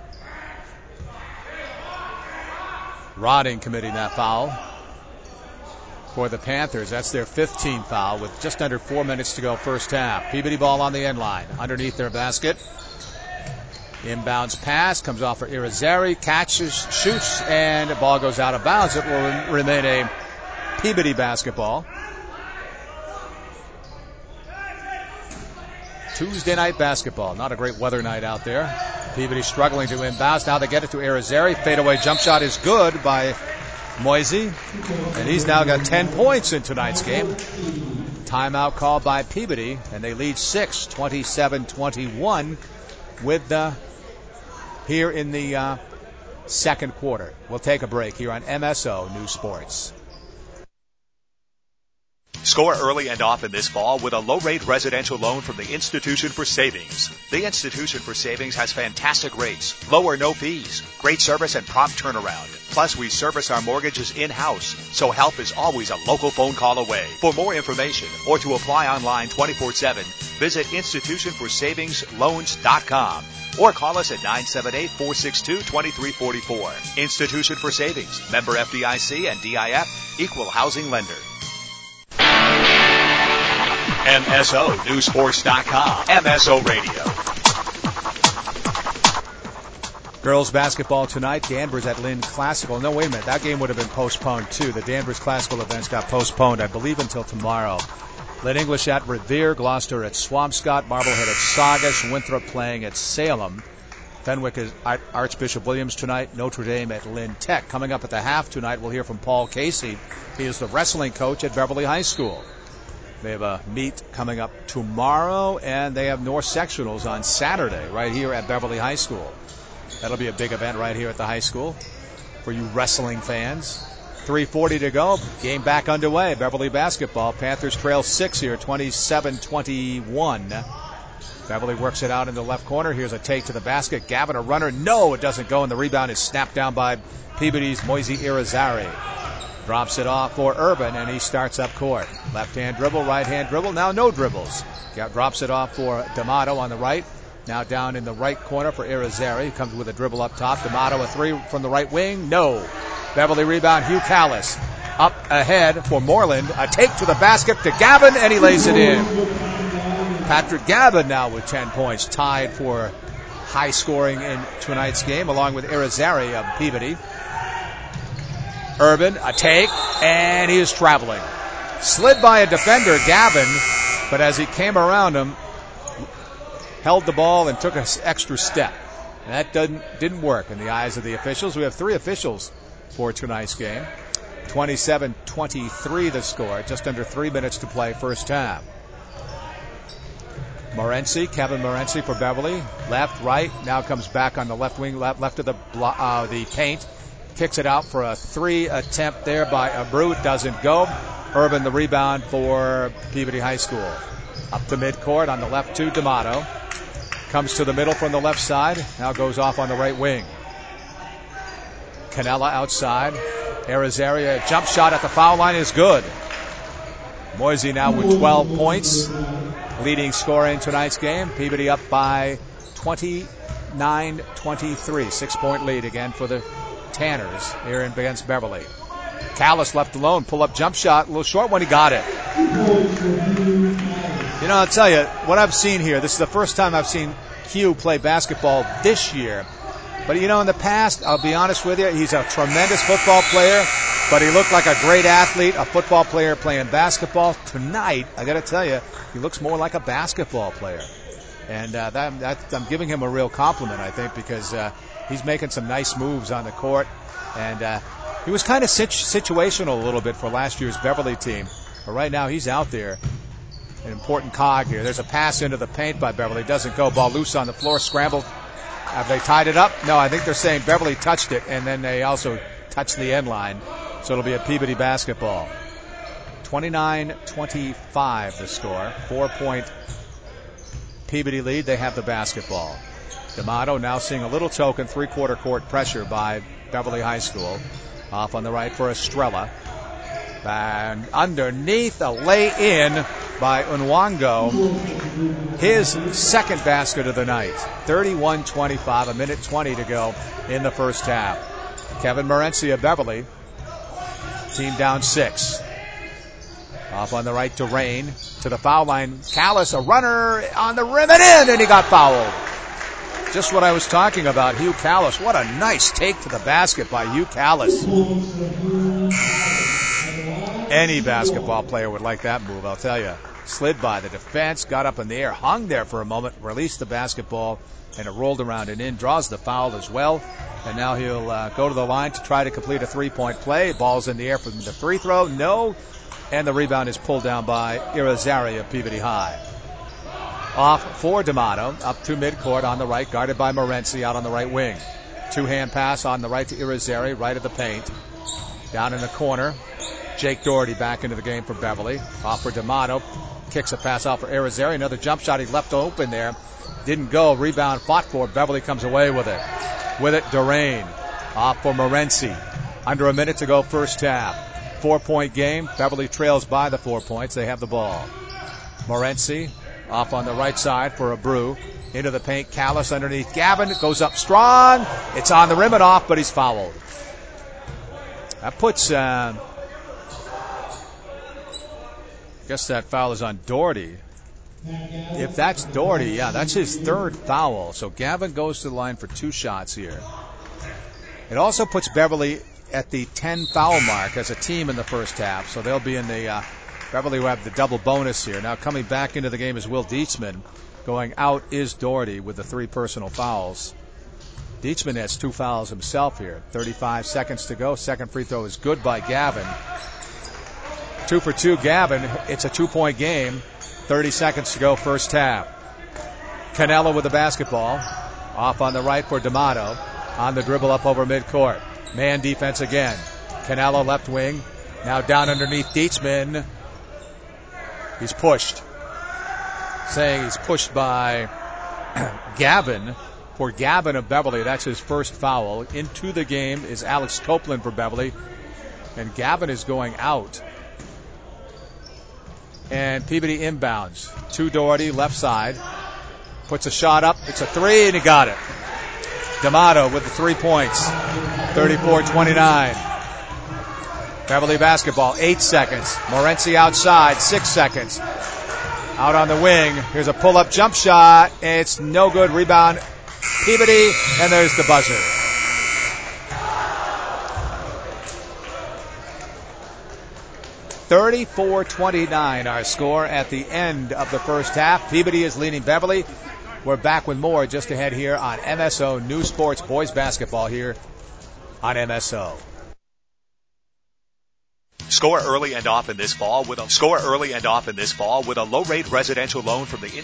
Rodding committing that foul for the Panthers. That's their 15th foul with just under 4 minutes to go first half. Peabody ball on the end line, underneath their basket. Inbounds pass, comes off for Irizarry, catches, shoots, and the ball goes out of bounds. It will remain a Peabody basketball. Tuesday night basketball. Not a great weather night out there. Peabody struggling to inbounds. Now they get it to Irizarry. Fadeaway jump shot is good by Moisey. And he's now got 10 points in tonight's game. Timeout called by Peabody, and they lead 6, 27-21 with here in the second quarter. We'll take a break here on MSO News Sports. Score early and often this fall with a low-rate residential loan from the Institution for Savings. The Institution for Savings has fantastic rates, low or no fees, great service, and prompt turnaround. Plus, we service our mortgages in-house, so help is always a local phone call away. For more information or to apply online 24/7, visit institutionforsavingsloans.com or call us at 978-462-2344. Institution for Savings, member FDIC and DIF, equal housing lender. MSONewsports.com. MSO Radio. Girls basketball tonight. Danvers at Lynn Classical. No, wait a minute. That game would have been postponed, too. The Danvers Classical events got postponed, I believe, until tomorrow. Lynn English at Revere. Gloucester at Swampscott. Marblehead at Saugus. Winthrop playing at Salem. Fenwick is at Archbishop Williams tonight. Notre Dame at Lynn Tech. Coming up at the half tonight, we'll hear from Paul Casey. He is the wrestling coach at Beverly High School. They have a meet coming up tomorrow, and they have North Sectionals on Saturday right here at Beverly High School. That'll be a big event right here at the high school for you wrestling fans. 3:40 to go. Game back underway. Beverly basketball. Panthers trail 6 here, 27-21 Beverly works it out in the left corner. Here's a take to the basket. Gavin, a runner. No, it doesn't go, and the rebound is snapped down by Peabody's Moise Irizarry. Drops it off for Urban, and he starts up court. Left-hand dribble, right-hand dribble. Now no dribbles. Drops it off for D'Amato on the right. Now down in the right corner for Irizarry. Comes with a dribble up top. D'Amato a three from the right wing. No. Beverly rebound. Hugh Callis up ahead for Moreland. A take to the basket to Gavin, and he lays it in. Patrick Gavin now with 10 points, tied for high scoring in tonight's game, along with Irizarry of Peabody. Urban, a take, and he is traveling. Slid by a defender, Gavin, but as he came around him, held the ball and took an extra step. And that didn't work in the eyes of the officials. We have 3 officials for tonight's game. 27-23 the score, just under 3 minutes to play first half. Kevin Morency for Beverly. Left, right, now comes back on the left wing, left of the paint. Kicks it out for a 3 attempt there by Abreu. It doesn't go. Urban the rebound for Peabody High School. Up to midcourt on the left to D'Amato. Comes to the middle from the left side. Now goes off on the right wing. Canella outside. Irizarry, jump shot at the foul line is good. Moise now with 12 points. Leading scorer in tonight's game. Peabody up by 29-23. 6-point lead again for the Tanners here against Beverly. Callis left alone. Pull-up jump shot. A little short one. He got it. You know, I'll tell you, what I've seen here, this is the first time I've seen Hugh play basketball this year. But, you know, in the past, I'll be honest with you, he's a tremendous football player, but he looked like a great athlete, a football player playing basketball. Tonight, I got to tell you, he looks more like a basketball player. And I'm giving him a real compliment, I think, because he's making some nice moves on the court. And he was kind of situational a little bit for last year's Beverly team. But right now, he's out there. An important cog here. There's a pass into the paint by Beverly. Doesn't go. Ball loose on the floor. Scrambled. Have they tied it up? No, I think they're saying Beverly touched it, and then they also touched the end line. So it'll be a Peabody basketball. 29-25 the score. 4-point Peabody lead. They have the basketball. D'Amato now seeing a little token three-quarter court pressure by Beverly High School. Off on the right for Estrella. And underneath, a lay-in by Unwango. His second basket of the night. 31-25, a minute 20 to go in the first half. Kevin Morency of Beverly. Team down 6. Off on the right to Rain. To the foul line. Callis, a runner on the rim and in, and he got fouled. Just what I was talking about, Hugh Callis. What a nice take to the basket by Hugh Callis. Any basketball player would like that move, I'll tell you. Slid by the defense, got up in the air, hung there for a moment, released the basketball, and it rolled around and in. Draws the foul as well. And now he'll go to the line to try to complete a 3-point play. Ball's in the air from the free throw. No. And the rebound is pulled down by Irizarry of Peabody High. Off for D'Amato, up to midcourt on the right, guarded by Morency out on the right wing. 2-hand pass on the right to Irizarry, right of the paint. Down in the corner, Jake Doherty back into the game for Beverly. Off for D'Amato. Kicks a pass out for Irizarry. Another jump shot he left open there. Didn't go. Rebound fought for. Beverly comes away with it. With it, Durain. Off for Morency. Under a minute to go first half. 4-point game. Beverly trails by the 4 points. They have the ball. Morency off on the right side for Abreu. Into the paint. Callis underneath Gavin. Goes up strong. It's on the rim and off, but he's fouled. That puts... guess that foul is on Doherty. If that's Doherty, yeah, that's his third foul. So Gavin goes to the line for 2 shots here. It also puts Beverly at the 10 foul mark as a team in the first half. So they'll be in the, Beverly will have the double bonus here. Now coming back into the game is Will Dietzman. Going out is Doherty with the 3 personal fouls. Dietzman has 2 fouls himself here. 35 seconds to go. Second free throw is good by Gavin. 2 for 2, Gavin. It's a 2-point game. 30 seconds to go first half. Canella with the basketball. Off on the right for D'Amato. On the dribble up over midcourt. Man defense again. Canella left wing. Now down underneath Dietzman. He's pushed. saying he's pushed by Gavin. For Gavin of Beverly, that's his first foul. Into the game is Alex Copeland for Beverly. And Gavin is going out. And Peabody inbounds to Doherty, left side. Puts a shot up. It's a three, and he got it. D'Amato with the 3 points. 34-29. Beverly basketball, 8 seconds. Morency outside, 6 seconds. Out on the wing. Here's a pull-up jump shot. It's no good. Rebound, Peabody, and there's the buzzer. (34-29) our score at the end of the first half. Peabody is leading Beverly. We're back with more just ahead here on MSO New Sports Boys Basketball here on MSO. Score early and often this fall with a low-rate residential loan from the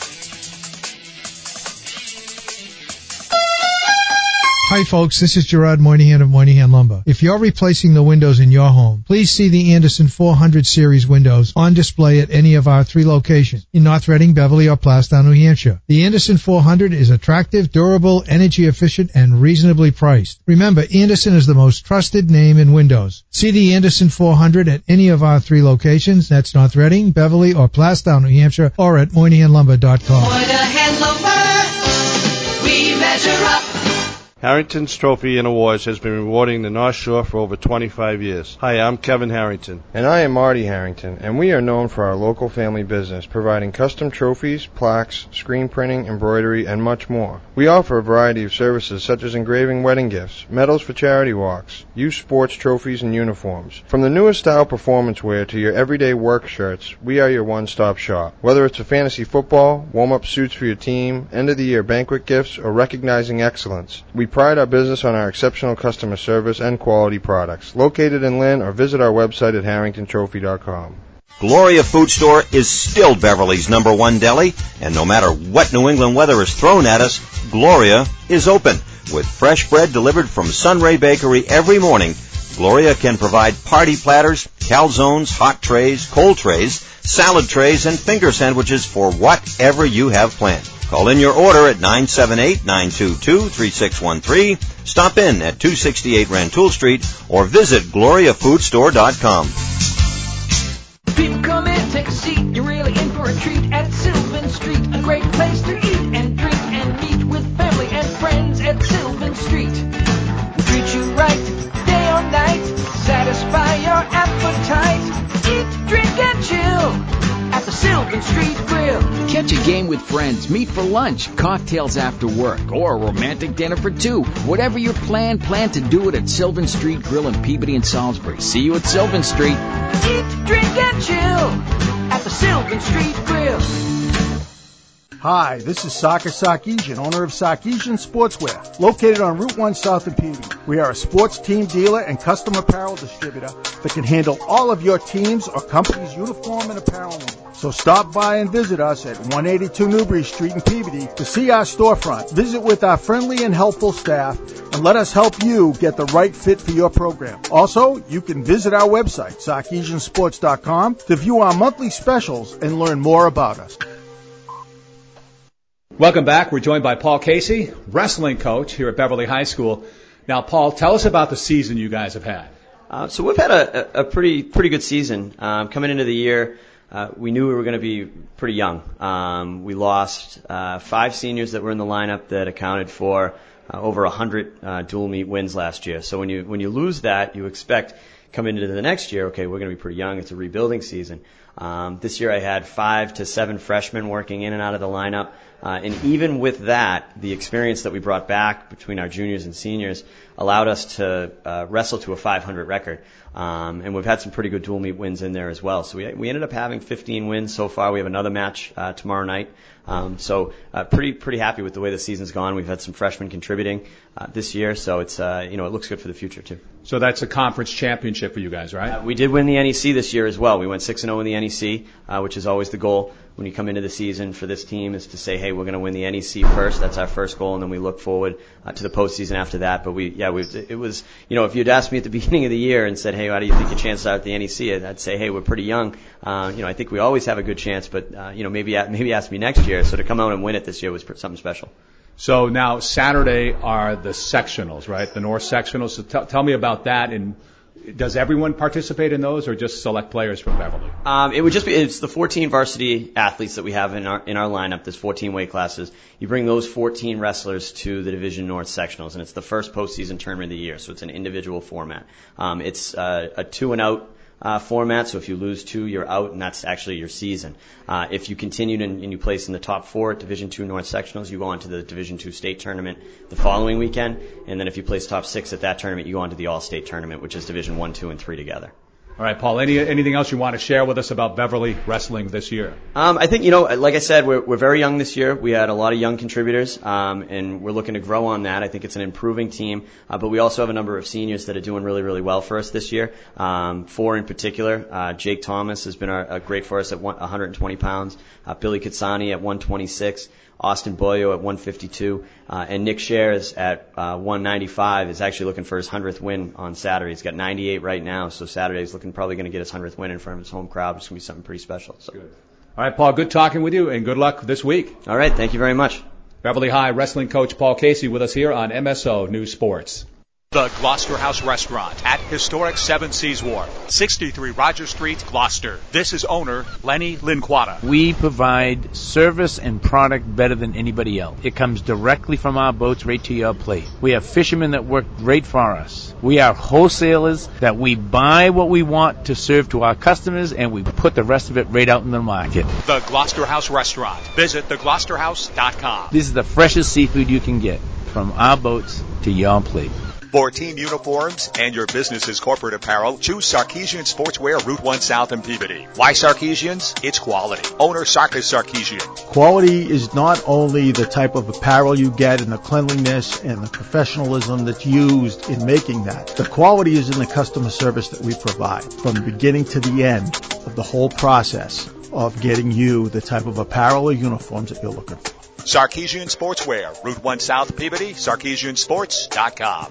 Hi folks, this is Gerard Moynihan of Moynihan Lumber. If you're replacing the windows in your home, please see the Anderson 400 series windows on display at any of our 3 locations in North Reading, Beverly, or Plastown, New Hampshire. The Anderson 400 is attractive, durable, energy efficient, and reasonably priced. Remember, Anderson is the most trusted name in windows. See the Anderson 400 at any of our 3 locations. That's North Reading, Beverly, or Plastown, New Hampshire, or at MoynihanLumber.com. Moynihan Lumber, we measure up. Harrington's Trophy and Awards has been rewarding the North Shore for over 25 years. Hi, I'm Kevin Harrington. And I am Marty Harrington, and we are known for our local family business, providing custom trophies, plaques, screen printing, embroidery, and much more. We offer a variety of services such as engraving wedding gifts, medals for charity walks, youth sports trophies, and uniforms. From the newest style performance wear to your everyday work shirts, we are your one-stop shop. Whether it's for fantasy football, warm-up suits for your team, end-of-the-year banquet gifts, or recognizing excellence, we pride our business on our exceptional customer service and quality products. Located in Lynn, or visit our website at harringtontrophy.com. Gloria Food Store is still Beverly's #1 deli, and no matter what New England weather is thrown at us, Gloria is open. With fresh bread delivered from Sunray Bakery every morning, Gloria can provide party platters, calzones, hot trays, cold trays, salad trays, and finger sandwiches for whatever you have planned. Call in your order at 978-922-3613, stop in at 268 Rantoul Street, or visit GloriaFoodStore.com. People come in, take a seat, you're really in for a treat at Sylvan Street. A great place to eat and drink and meet with family and friends at Sylvan Street. We treat you right, day or night, satisfy your appetite. Eat, drink, and chill at the Sylvan Street Grill. Catch a game with friends, meet for lunch, cocktails after work, or a romantic dinner for 2. Whatever your plan to do it at Sylvan Street Grill in Peabody and Salisbury. See you at Sylvan Street. Eat, drink, and chill at the Sylvan Street Grill. Hi, this is Saka Sarkeesian, owner of Sarkeesian Sportswear, located on Route 1 South in Peabody. We are a sports team dealer and custom apparel distributor that can handle all of your team's or company's uniform and apparel needs. So stop by and visit us at 182 Newbury Street in Peabody to see our storefront. Visit with our friendly and helpful staff and let us help you get the right fit for your program. Also, you can visit our website, SarkeesianSports.com, to view our monthly specials and learn more about us. Welcome back. We're joined by Paul Casey, wrestling coach here at Beverly High School. Now, Paul, tell us about the season you guys have had. So we've had a pretty good season. Coming into the year, we knew we were going to be pretty young. We lost 5 seniors that were in the lineup that accounted for over 100 dual meet wins last year. So when you lose that, you expect coming into the next year, okay, we're going to be pretty young. It's a rebuilding season. This year I had 5 to 7 freshmen working in and out of the lineup. And even with that, the experience that we brought back between our juniors and seniors allowed us to wrestle to a 500 record. And we've had some pretty good dual meet wins in there as well. So we ended up having 15 wins so far. We have another match tomorrow night. So pretty happy with the way the season's gone. We've had some freshmen contributing this year, so it's it looks good for the future too. So that's a conference championship for you guys, right? We did win the NEC this year as well. We went 6-0 in the NEC, which is always the goal. when you come into the season for this team is to say, hey, we're going to win the NEC first. That's our first goal, and then we look forward to the postseason after that. But it was, if you'd asked me at the beginning of the year and said, hey, how do you think your chances are at the NEC? I'd say, hey, we're pretty young. I think we always have a good chance, but maybe ask me next year. So to come out and win it this year was something special. So now Saturday are the sectionals, right? The North sectionals. So tell me about that. And does everyone participate in those, or just select players from Beverly? It's the 14 varsity athletes that we have in our lineup. There's 14 weight classes. You bring those 14 wrestlers to the Division North sectionals, and it's the first postseason tournament of the year. So it's an individual format. It's a 2-and-out format, so if you lose 2, you're out, and that's actually your season. If you continue and you place in the top 4 at Division II North Sectionals, you go on to the Division II State Tournament the following weekend, and then if you place top 6 at that tournament, you go on to the All-State Tournament, which is Division I, II, and III together. All right, Paul, anything else you want to share with us about Beverly wrestling this year? I think, like I said, we're very young this year. We had a lot of young contributors, and we're looking to grow on that. I think it's an improving team, but we also have a number of seniors that are doing really, really well for us this year. 4 in particular. Jake Thomas has been great for us at 120 pounds. Billy Kitsani at 126. Austin Boyo at 152, and Nick Shares at 195 is actually looking for his 100th win on Saturday. He's got 98 right now, so Saturday's probably going to get his 100th win in front of his home crowd, which is going to be something pretty special. So. Good. All right, Paul, good talking with you, and good luck this week. All right, thank you very much. Beverly High wrestling coach Paul Casey with us here on MSO News Sports. The Gloucester House Restaurant at historic Seven Seas Wharf, 63 Roger Street, Gloucester. This is owner Lenny Linquata. We provide service and product better than anybody else. It comes directly from our boats right to your plate. We have fishermen that work great for us. We are wholesalers that we buy what we want to serve to our customers, and we put the rest of it right out in the market. The Gloucester House Restaurant. Visit thegloucesterhouse.com. This is the freshest seafood you can get from our boats to your plate. For team uniforms and your business's corporate apparel, choose Sarkeesian Sportswear, Route 1 South in Peabody. Why Sarkeesians? It's quality. Owner Sarkis Sarkeesian. Quality is not only the type of apparel you get and the cleanliness and the professionalism that's used in making that. The quality is in the customer service that we provide from the beginning to the end of the whole process of getting you the type of apparel or uniforms that you're looking for. Sarkeesian Sportswear, Route 1 South Peabody, SarkeesianSports.com.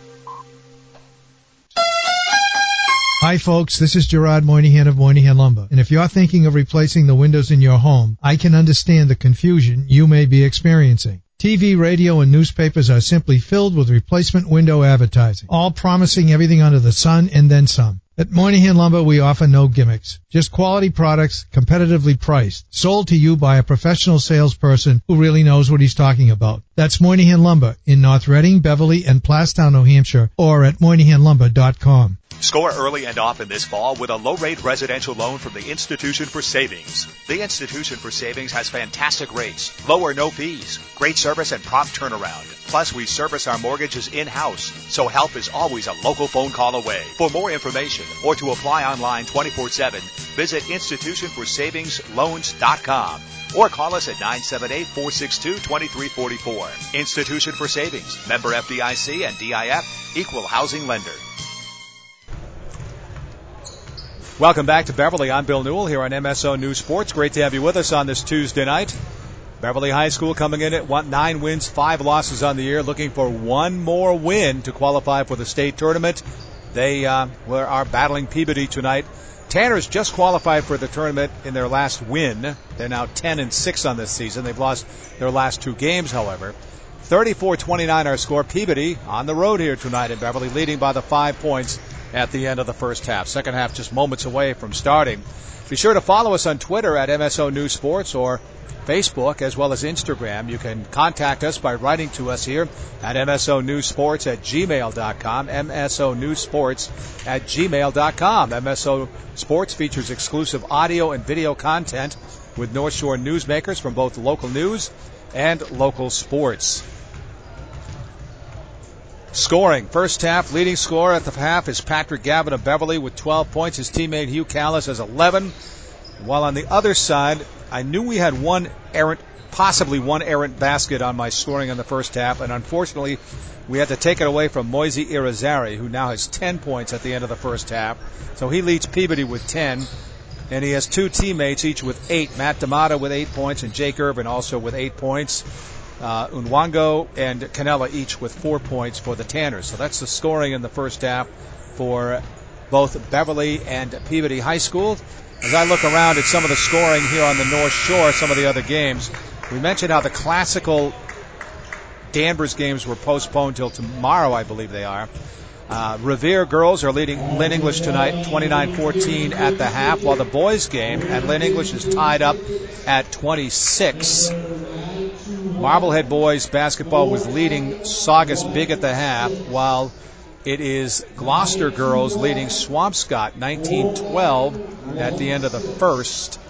Hi folks, this is Gerard Moynihan of Moynihan Lumber. And if you're thinking of replacing the windows in your home, I can understand the confusion you may be experiencing. TV, radio, and newspapers are simply filled with replacement window advertising, all promising everything under the sun and then some. At Moynihan Lumber, we offer no gimmicks, just quality products, competitively priced, sold to you by a professional salesperson who really knows what he's talking about. That's Moynihan Lumber in North Reading, Beverly, and Plastown, New Hampshire, or at MoynihanLumber.com. Score early and often this fall with a low-rate residential loan from the Institution for Savings. The Institution for Savings has fantastic rates, low or no fees, great service, and prompt turnaround. Plus, we service our mortgages in-house, so help is always a local phone call away. For more information or to apply online 24/7, visit institutionforsavingsloans.com or call us at 978-462-2344. Institution for Savings, member FDIC and DIF, equal housing lender. Welcome back to Beverly. I'm Bill Newell here on MSO News Sports. Great to have you with us on this Tuesday night. Beverly High School coming in at 9 wins, 5 losses on the year, looking for one more win to qualify for the state tournament. They are battling Peabody tonight. Tanner's just qualified for the tournament in their last win. They're now 10-6 on this season. They've lost their last 2 games, however. 34-29 our score. Peabody on the road here tonight in Beverly, leading by the 5 points at the end of the first half. Second half just moments away from starting. Be sure to follow us on Twitter at MSO News Sports or Facebook as well as Instagram. You can contact us by writing to us here at msonewsports@gmail.com, msonewsports@gmail.com. MSO Sports features exclusive audio and video content with North Shore newsmakers from both local news and local sports. Scoring. First half, leading scorer at the half is Patrick Gavin of Beverly with 12 points. His teammate Hugh Callis has 11. While on the other side, I knew we had possibly one errant basket on my scoring in the first half, and unfortunately we had to take it away from Moise Irizarry, who now has 10 points at the end of the first half. So he leads Peabody with 10. And he has two teammates, each with 8. Matt D'Amato with 8 points, and Jake Urban also with 8 points. Unwango and Canella each with 4 points for the Tanners. So that's the scoring in the first half for both Beverly and Peabody High School. As I look around at some of the scoring here on the North Shore, some of the other games, we mentioned how the classical Danvers games were postponed till tomorrow, I believe they are. Revere girls are leading Lynn English tonight 29-14 at the half, while the boys game at Lynn English is tied up at 26. Marblehead boys basketball was leading Saugus big at the half, while it is Gloucester girls leading Swampscott 19-12 at the end of the first.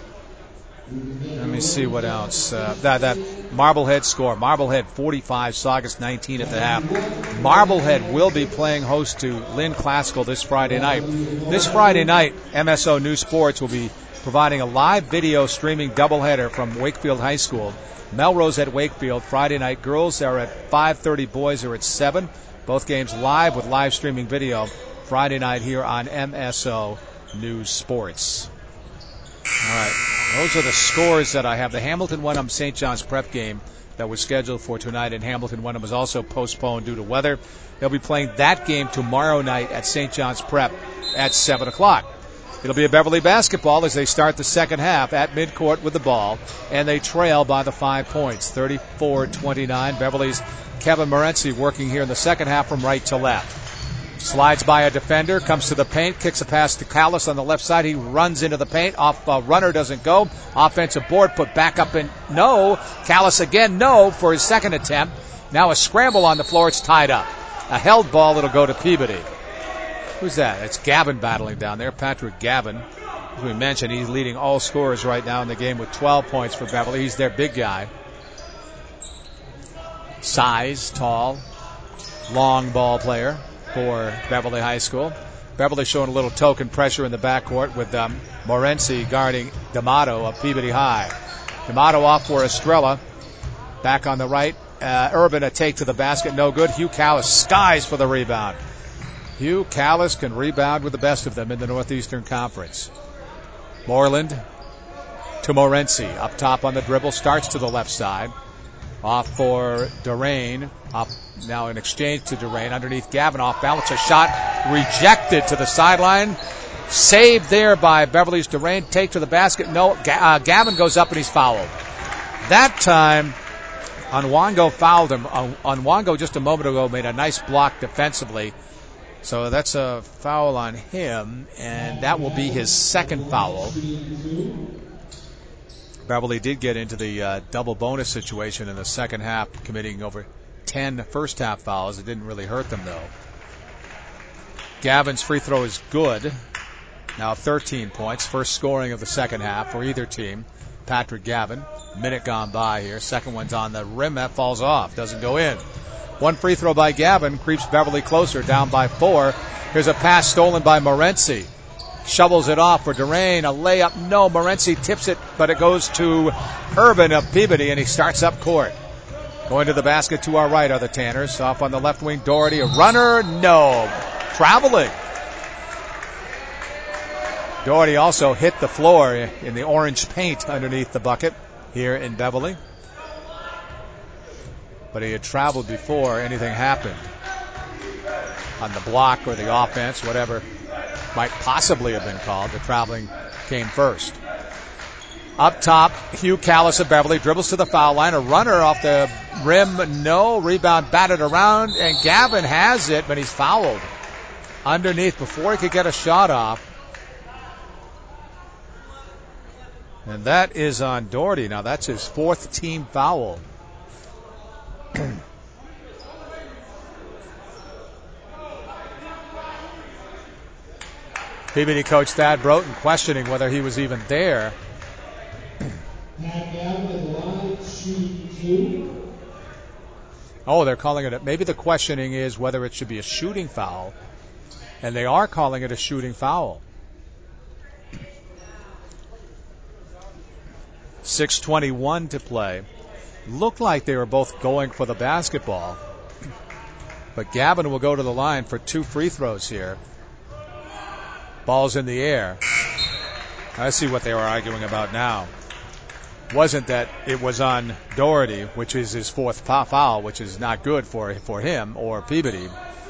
Let me see what else. That Marblehead score. Marblehead 45, Saugus 19 at the half. Marblehead will be playing host to Lynn Classical this Friday night. This Friday night, MSO News Sports will be providing a live video streaming doubleheader from Wakefield High School. Melrose at Wakefield Friday night. Girls are at 5:30. Boys are at 7. Both games live with live streaming video Friday night here on MSO News Sports. All right, those are the scores that I have. The Hamilton-Wenham St. John's Prep game that was scheduled for tonight in Hamilton-Wenham was also postponed due to weather. They'll be playing that game tomorrow night at St. John's Prep at 7 o'clock. It'll be a Beverly basketball as they start the second half at midcourt with the ball, and they trail by the 5 points, 34-29. Beverly's Kevin Morency working here in the second half from right to left. Slides by a defender, comes to the paint, kicks a pass to Callis on the left side. He runs into the paint. Off runner doesn't go. Offensive board put back up and no. Callis again no for his second attempt. Now a scramble on the floor. It's tied up. A held ball. It'll go to Peabody. Who's that? It's Gavin battling down there. Patrick Gavin. As we mentioned, he's leading all scorers right now in the game with 12 points for Beverly. He's their big guy. Size, tall, long ball player for Beverly High School. Beverly showing a little token pressure in the backcourt with Morency guarding D'Amato of Peabody High. D'Amato off for Estrella. Back on the right. Urban a take to the basket. No good. Hugh Callis skies for the rebound. Hugh Callis can rebound with the best of them in the Northeastern Conference. Moreland to Morency. Up top on the dribble. Starts to the left side. Off for Durain. Up now in exchange to Durain. Underneath Gavin. Off balance. A shot rejected to the sideline. Saved there by Beverly's Durain. Take to the basket. No. Gavin goes up and he's fouled. That time, Unwango fouled him. Unwango just a moment ago made a nice block defensively. So that's a foul on him, and that will be his second foul. Beverly did get into the double bonus situation in the second half, committing over 10 first-half fouls. It didn't really hurt them, though. Gavin's free throw is good. Now 13 points, first scoring of the second half for either team. Patrick Gavin, minute gone by here. Second one's on the rim. That falls off, doesn't go in. One free throw by Gavin creeps Beverly closer, down by 4. Here's a pass stolen by Morency. Shovels it off for Durain. A layup. No, Morency tips it, but it goes to Urban of Peabody, and he starts up court. Going to the basket to our right are the Tanners. Off on the left wing, Doherty. A runner. No. Traveling. Doherty also hit the floor in the orange paint underneath the bucket here in Beverly. But he had traveled before anything happened on the block or the offense, whatever might possibly have been called. The traveling came first. Up top, Hugh Callis of Beverly dribbles to the foul line. A runner off the rim, no. Rebound batted around, and Gavin has it, but he's fouled underneath before he could get a shot off. And that is on Doherty. Now that's his fourth team foul. Peabody coach Thad Broughton questioning whether he was even there. Oh, they're calling it maybe the questioning is whether it should be a shooting foul, and they are calling it a shooting foul. 6:21 to play. Looked like they were both going for the basketball, but Gavin will go to the line for 2 free throws here. Ball's in the air. I see what they were arguing about now. Wasn't that it was on Doherty, which is his fourth foul, which is not good for him or Peabody.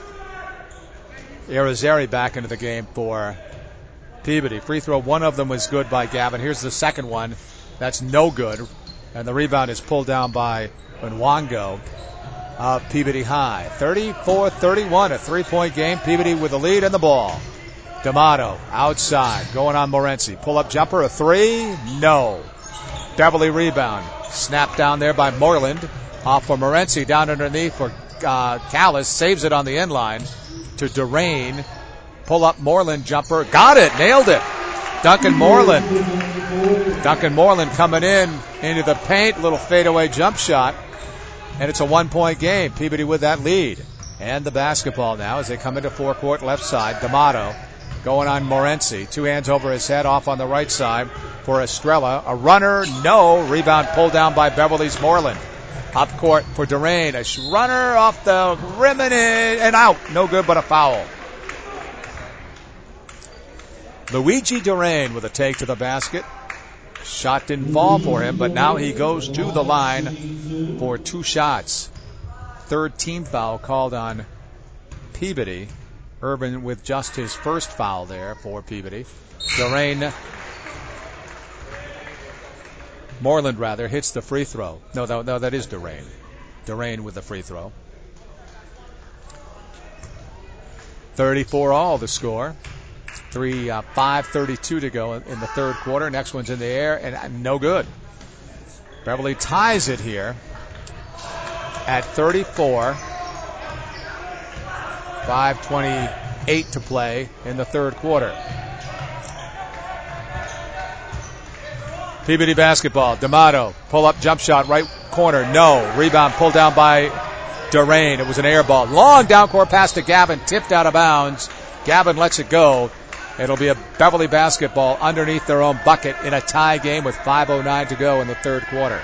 Irizarry back into the game for Peabody. Free throw, one of them was good by Gavin. Here's the second one. That's no good. And the rebound is pulled down by Nwango of Peabody High. 34-31, a three-point game. Peabody with the lead and the ball. D'Amato outside, going on Morency. Pull-up jumper, a three, no. Beverly rebound. Snapped down there by Moreland. Off for Morency, down underneath for Callis. Saves it on the end line to Durain. Pull-up Moreland jumper. Got it, nailed it. Duncan Moreland coming into the paint. Little fadeaway jump shot. And it's a one-point game. Peabody with that lead. And the basketball now as they come into forecourt left side. D'Amato going on Morency. Two hands over his head, off on the right side for Estrella. A runner, no. Rebound pulled down by Beverly's Moreland. Up court for Durain. A runner off the rim and out. No good, but a foul. Luigi Durain with a take to the basket. Shot didn't fall for him, but now he goes to the line for two shots. Third team foul called on Peabody. Urban with just his first foul there for Peabody. Durain, Moreland rather, hits the free throw. No, that is Durain. Durain with the free throw. 34 all the score. 5:32 to go in the third quarter. Next one's in the air and no good. Beverly ties it here at 34. 5:28 to play in the third quarter. Peabody basketball. D'Amato, pull-up jump shot, right corner, no. Rebound pulled down by Durain. It was an air ball. Long down court pass to Gavin, tipped out of bounds. Gavin lets it go. It'll be a Beverly basketball underneath their own bucket in a tie game with 5:09 to go in the third quarter.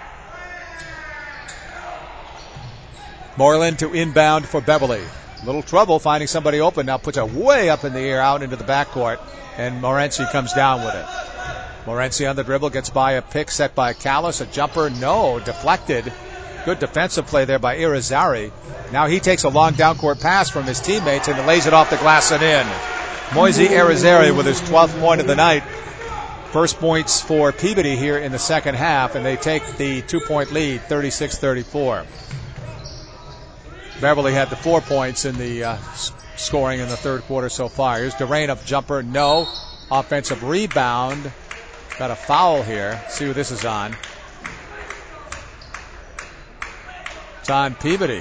Moreland to inbound for Beverly. Little trouble finding somebody open. Now puts it way up in the air out into the backcourt, and Morency comes down with it. Morency on the dribble, gets by a pick set by Callis. A jumper, no, deflected. Good defensive play there by Irizarry. Now he takes a long down-court pass from his teammates and lays it off the glass and in. Moisey Irizarry with his 12th point of the night. First points for Peabody here in the second half, and they take the 2-point lead, 36-34. Beverly had the 4 points in the scoring in the third quarter so far. Here's Durain up jumper, no. Offensive rebound. Got a foul here. See who this is on. It's on Peabody.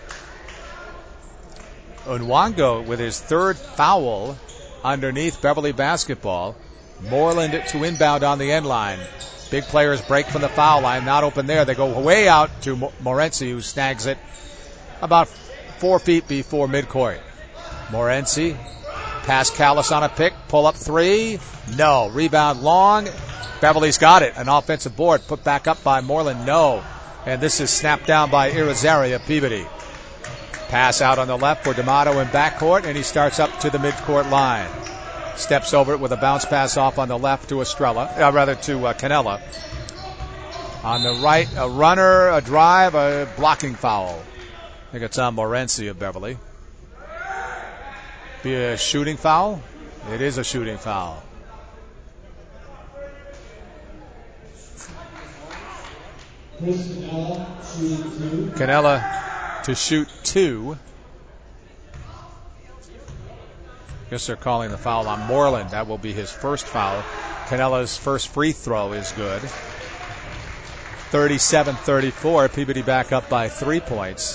Nwango with his third foul underneath Beverly basketball. Moreland to inbound on the end line. Big players break from the foul line. Not open there. They go way out to Morency, who snags it about 4 feet before midcourt. Morency, pass Callis on a pick, pull up three, no. Rebound long, Beverly's got it. An offensive board put back up by Moreland, no. And this is snapped down by Irizarry of Peabody. Pass out on the left for D'Amato in backcourt, and he starts up to the midcourt line. Steps over it with a bounce pass off on the left to Canella. On the right, a runner, a drive, a blocking foul. I think it's on Morency of Beverly. Be a shooting foul? It is a shooting foul. Canella to shoot two. Guess they're calling the foul on Moreland. That will be his first foul. Canella's first free throw is good. 37-34. Peabody back up by 3 points.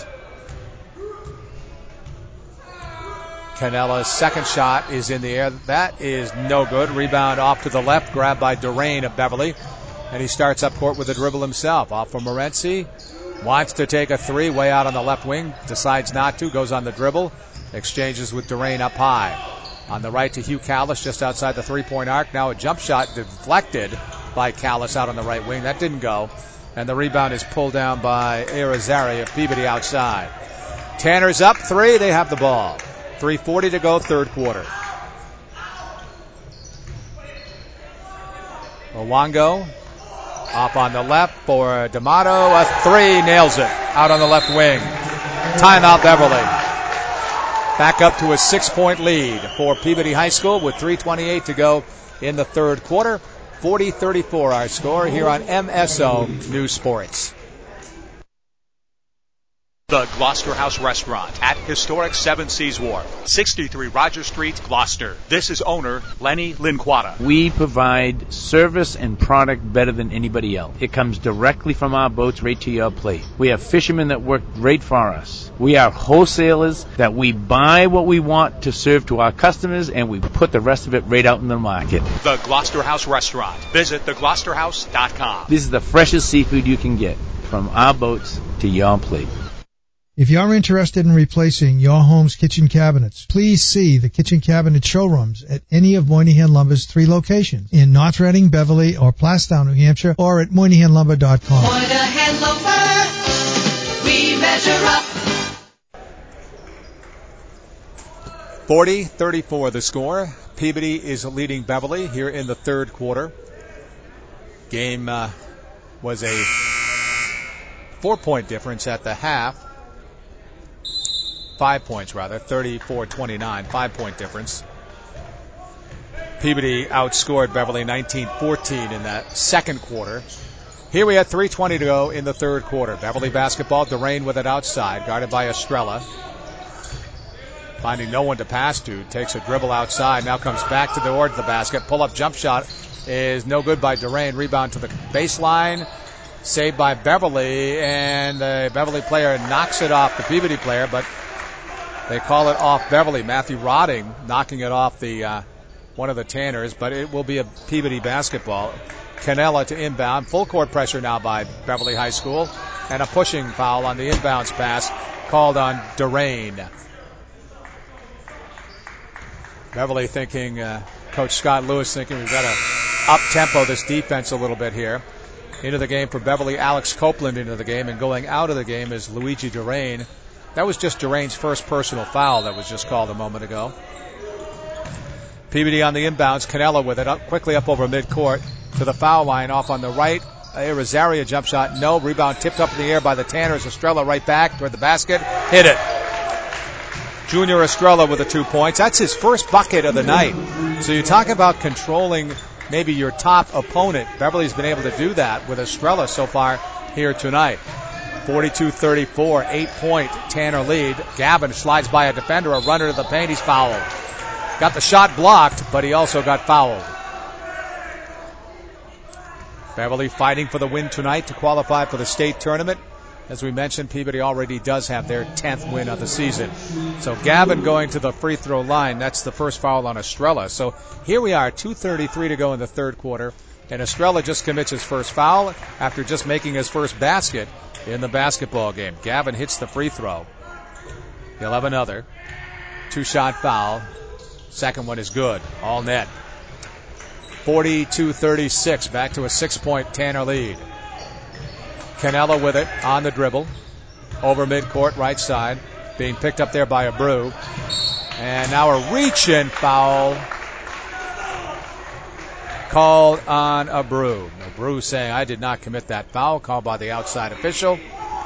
Canella's second shot is in the air. That is no good. Rebound off to the left, grabbed by Durain of Beverly. And he starts up court with a dribble himself. Off for Morency. Wants to take a three way out on the left wing. Decides not to. Goes on the dribble. Exchanges with Durain up high. On the right to Hugh Callis just outside the three-point arc. Now a jump shot deflected by Callis out on the right wing. That didn't go. And the rebound is pulled down by Irizarry of Peabody outside. Tanner's up three. They have the ball. 3:40 to go, third quarter. Owango off on the left for D'Amato. A three, nails it out on the left wing. Timeout Beverly. Back up to a 6-point lead for Peabody High School with 3:28 to go in the third quarter. 40-34 our score here on MSO News Sports. The Gloucester House Restaurant at historic Seven Seas Wharf, 63 Roger Street, Gloucester. This is owner Lenny Linquata. We provide service and product better than anybody else. It comes directly from our boats right to your plate. We have fishermen that work great for us. We are wholesalers that we buy what we want to serve to our customers, and we put the rest of it right out in the market. The Gloucester House Restaurant. Visit thegloucesterhouse.com. This is the freshest seafood you can get from our boats to your plate. If you're interested in replacing your home's kitchen cabinets, please see the kitchen cabinet showrooms at any of Moynihan Lumber's 3 locations in North Reading, Beverly, or Plastown, New Hampshire, or at MoynihanLumber.com. Moynihan Lumber, we measure up. 40-34 the score. Peabody is leading Beverly here in the third quarter. Game was a 4-point difference at the half. 5 points rather, 34-29, 5-point difference. Peabody outscored Beverly 19-14 in that second quarter. Here we have 3:20 to go in the third quarter. Beverly basketball, Durain with it outside, guarded by Estrella. Finding no one to pass to, takes a dribble outside, now comes back towards the basket. Pull-up jump shot is no good by Durain. Rebound to the baseline, saved by Beverly, and the Beverly player knocks it off the Peabody player, but they call it off Beverly. Matthew Rodding knocking it off the one of the Tanners, but it will be a Peabody basketball. Canella to inbound. Full court pressure now by Beverly High School, and a pushing foul on the inbounds pass called on Durain. Beverly thinking, Coach Scott Lewis thinking we've got to up-tempo this defense a little bit here. Into the game for Beverly, Alex Copeland into the game, and going out of the game is Luigi Durain. That was just Durain's first personal foul that was just called a moment ago. Peabody on the inbounds. Canella with it quickly up over midcourt to the foul line off on the right. A Rosaria jump shot. No. Rebound tipped up in the air by the Tanners. Estrella right back toward the basket. Hit it. Junior Estrella with the 2 points. That's his first bucket of the night. So you talk about controlling maybe your top opponent. Beverly's been able to do that with Estrella so far here tonight. 42-34, 8-point Tanner lead. Gavin slides by a defender, a runner to the paint. He's fouled. Got the shot blocked, but he also got fouled. Beverly fighting for the win tonight to qualify for the state tournament. As we mentioned, Peabody already does have their 10th win of the season. So Gavin going to the free throw line. That's the first foul on Estrella. So here we are, 2:33 to go in the third quarter. And Estrella just commits his first foul after just making his first basket in the basketball game. Gavin hits the free throw. He'll have another. 2-shot foul. Second one is good. All net. 42-36. Back to a 6-point Tanner lead. Canella with it on the dribble. Over midcourt, right side. Being picked up there by Abreu. And now a reach-in foul called on Abreu. Abreu saying, I did not commit that foul. Called by the outside official.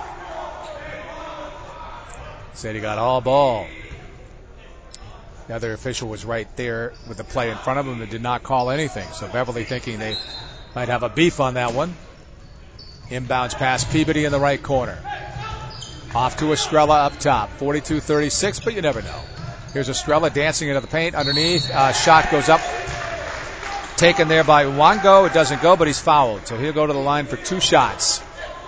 Said he got all ball. The other official was right there with the play in front of him and did not call anything. So Beverly thinking they might have a beef on that one. Inbounds pass Peabody in the right corner. Off to Estrella up top. 42-36, but you never know. Here's Estrella dancing into the paint underneath. Shot goes up. Taken there by Wango. It doesn't go, but he's fouled. So he'll go to the line for 2 shots.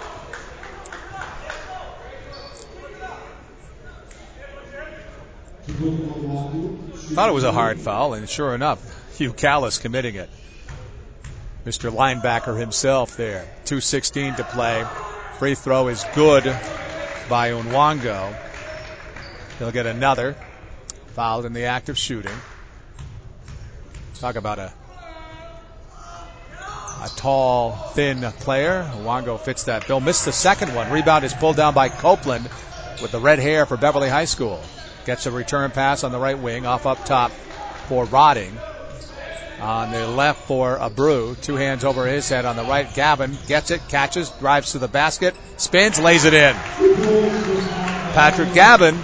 Thought it was a hard foul, and sure enough, Hugh Callis committing it. Mr. Linebacker himself there. 2:16 to play. Free throw is good by Unwango. He'll get another. Fouled in the act of shooting. Talk about a tall, thin player. Unwango fits that bill. Missed the second one. Rebound is pulled down by Copeland with the red hair for Beverly High School. Gets a return pass on the right wing, off up top for Rodding. On the left for Abreu. 2 hands over his head. On the right, Gavin gets it, catches, drives to the basket, spins, lays it in. Patrick Gavin,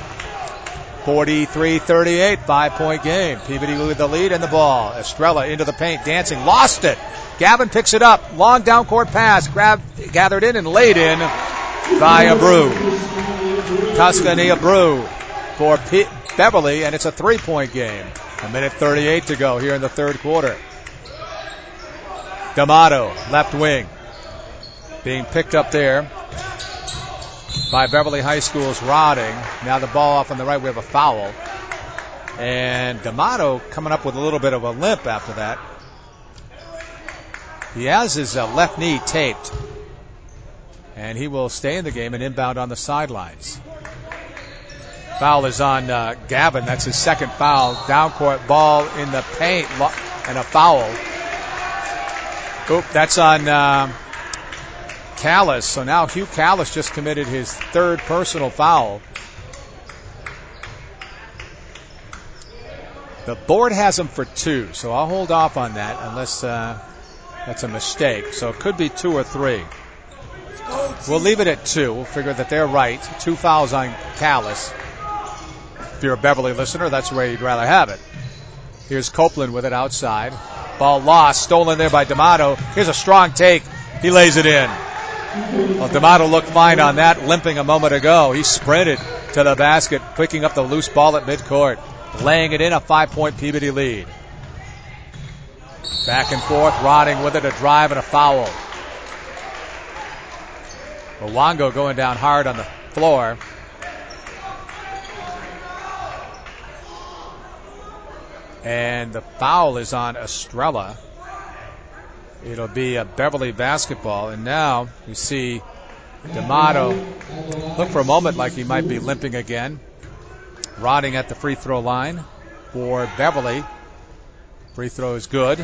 43-38, 5-point game. Peabody with the lead and the ball. Estrella into the paint, dancing, lost it. Gavin picks it up. Long down court pass, gathered in and laid in by Abreu. Tuscany Abreu for Beverly, and it's a 3-point game. 1:38 to go here in the third quarter. D'Amato, left wing, being picked up there by Beverly High School's Rodding. Now the ball off on the right. We have a foul. And D'Amato coming up with a little bit of a limp after that. He has his left knee taped. And he will stay in the game and inbound on the sidelines. Foul is on Gavin. That's his second foul. Down court ball in the paint and a foul. Oop, that's on Callis. So now Hugh Callis just committed his third personal foul. The board has him for 2, so I'll hold off on that unless that's a mistake. So it could be 2 or 3. We'll leave it at 2. We'll figure that they're right. 2 fouls on Callis. If you're a Beverly listener, that's where you'd rather have it. Here's Copeland with it outside. Ball lost, stolen there by D'Amato. Here's a strong take. He lays it in. Well, D'Amato looked fine on that, limping a moment ago. He sprinted to the basket, picking up the loose ball at midcourt, laying it in, a 5-point Peabody lead. Back and forth, Rodding with it, a drive and a foul. Owango going down hard on the floor. And the foul is on Estrella. It'll be a Beverly basketball. And now you see D'Amato look for a moment like he might be limping again. Rodding at the free throw line for Beverly. Free throw is good.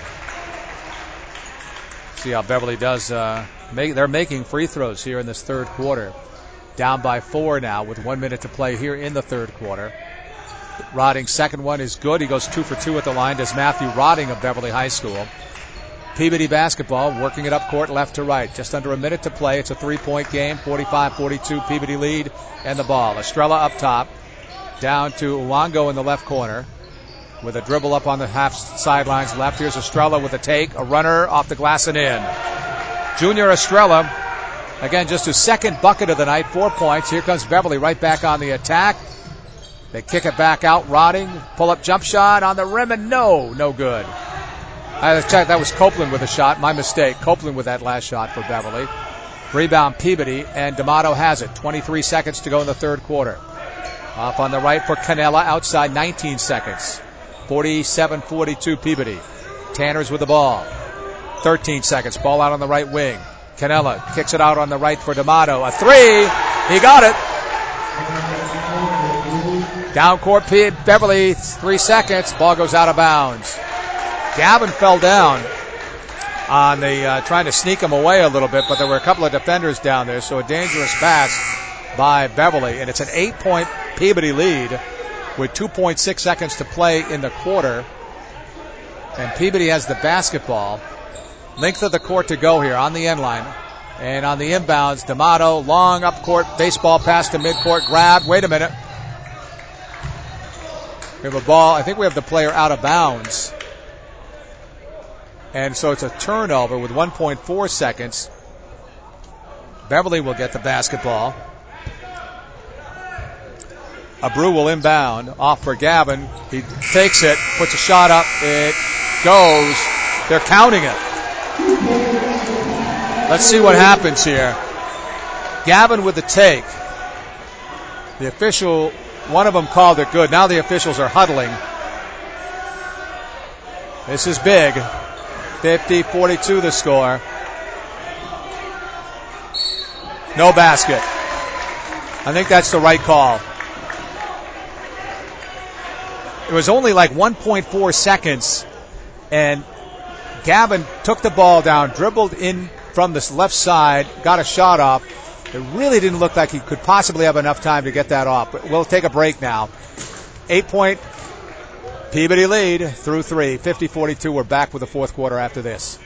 See how Beverly does. They're making free throws here in this third quarter. Down by 4 now with 1 minute to play here in the third quarter. Rodding's second one is good. He goes 2 for 2 at the line. Does Matthew Rodding of Beverly High School. Peabody basketball, working it up court left to right. Just under a minute to play. It's a 3-point game. 45-42 Peabody lead and the ball. Estrella up top. Down to Owango in the left corner with a dribble up on the half sidelines left. Here's Estrella with a take. A runner off the glass and in. Junior Estrella, again, just his second bucket of the night. 4 points. Here comes Beverly right back on the attack. They kick it back out. Rodding, pull-up jump shot on the rim, and no good. I checked. That was Copeland with a shot. My mistake. Copeland with that last shot for Beverly. Rebound Peabody, and D'Amato has it. 23 seconds to go in the third quarter. Off on the right for Canella, outside 19 seconds. 47-42 Peabody. Tanner's with the ball. 13 seconds. Ball out on the right wing. Canella kicks it out on the right for D'Amato. A 3. He got it. Down court, Beverly, 3 seconds. Ball goes out of bounds. Gavin fell down on the trying to sneak him away a little bit, but there were a couple of defenders down there, so a dangerous pass by Beverly. And it's an 8-point Peabody lead with 2.6 seconds to play in the quarter. And Peabody has the basketball. Length of the court to go here on the end line. And on the inbounds, D'Amato, long up court, baseball pass to midcourt, grab. Wait a minute. We have a ball. I think we have the player out of bounds. And so it's a turnover with 1.4 seconds. Beverly will get the basketball. Abreu will inbound. Off for Gavin. He takes it, puts a shot up. It goes. They're counting it. Let's see what happens here. Gavin with the take. The official, one of them called it good. Now the officials are huddling. This is big. 50-42 the score. No basket. I think that's the right call. It was only like 1.4 seconds, and Gavin took the ball down, dribbled in from the left side, got a shot off. It really didn't look like he could possibly have enough time to get that off. But we'll take a break now. 8-point Peabody lead through 3, 50-42. We're back with the fourth quarter after this.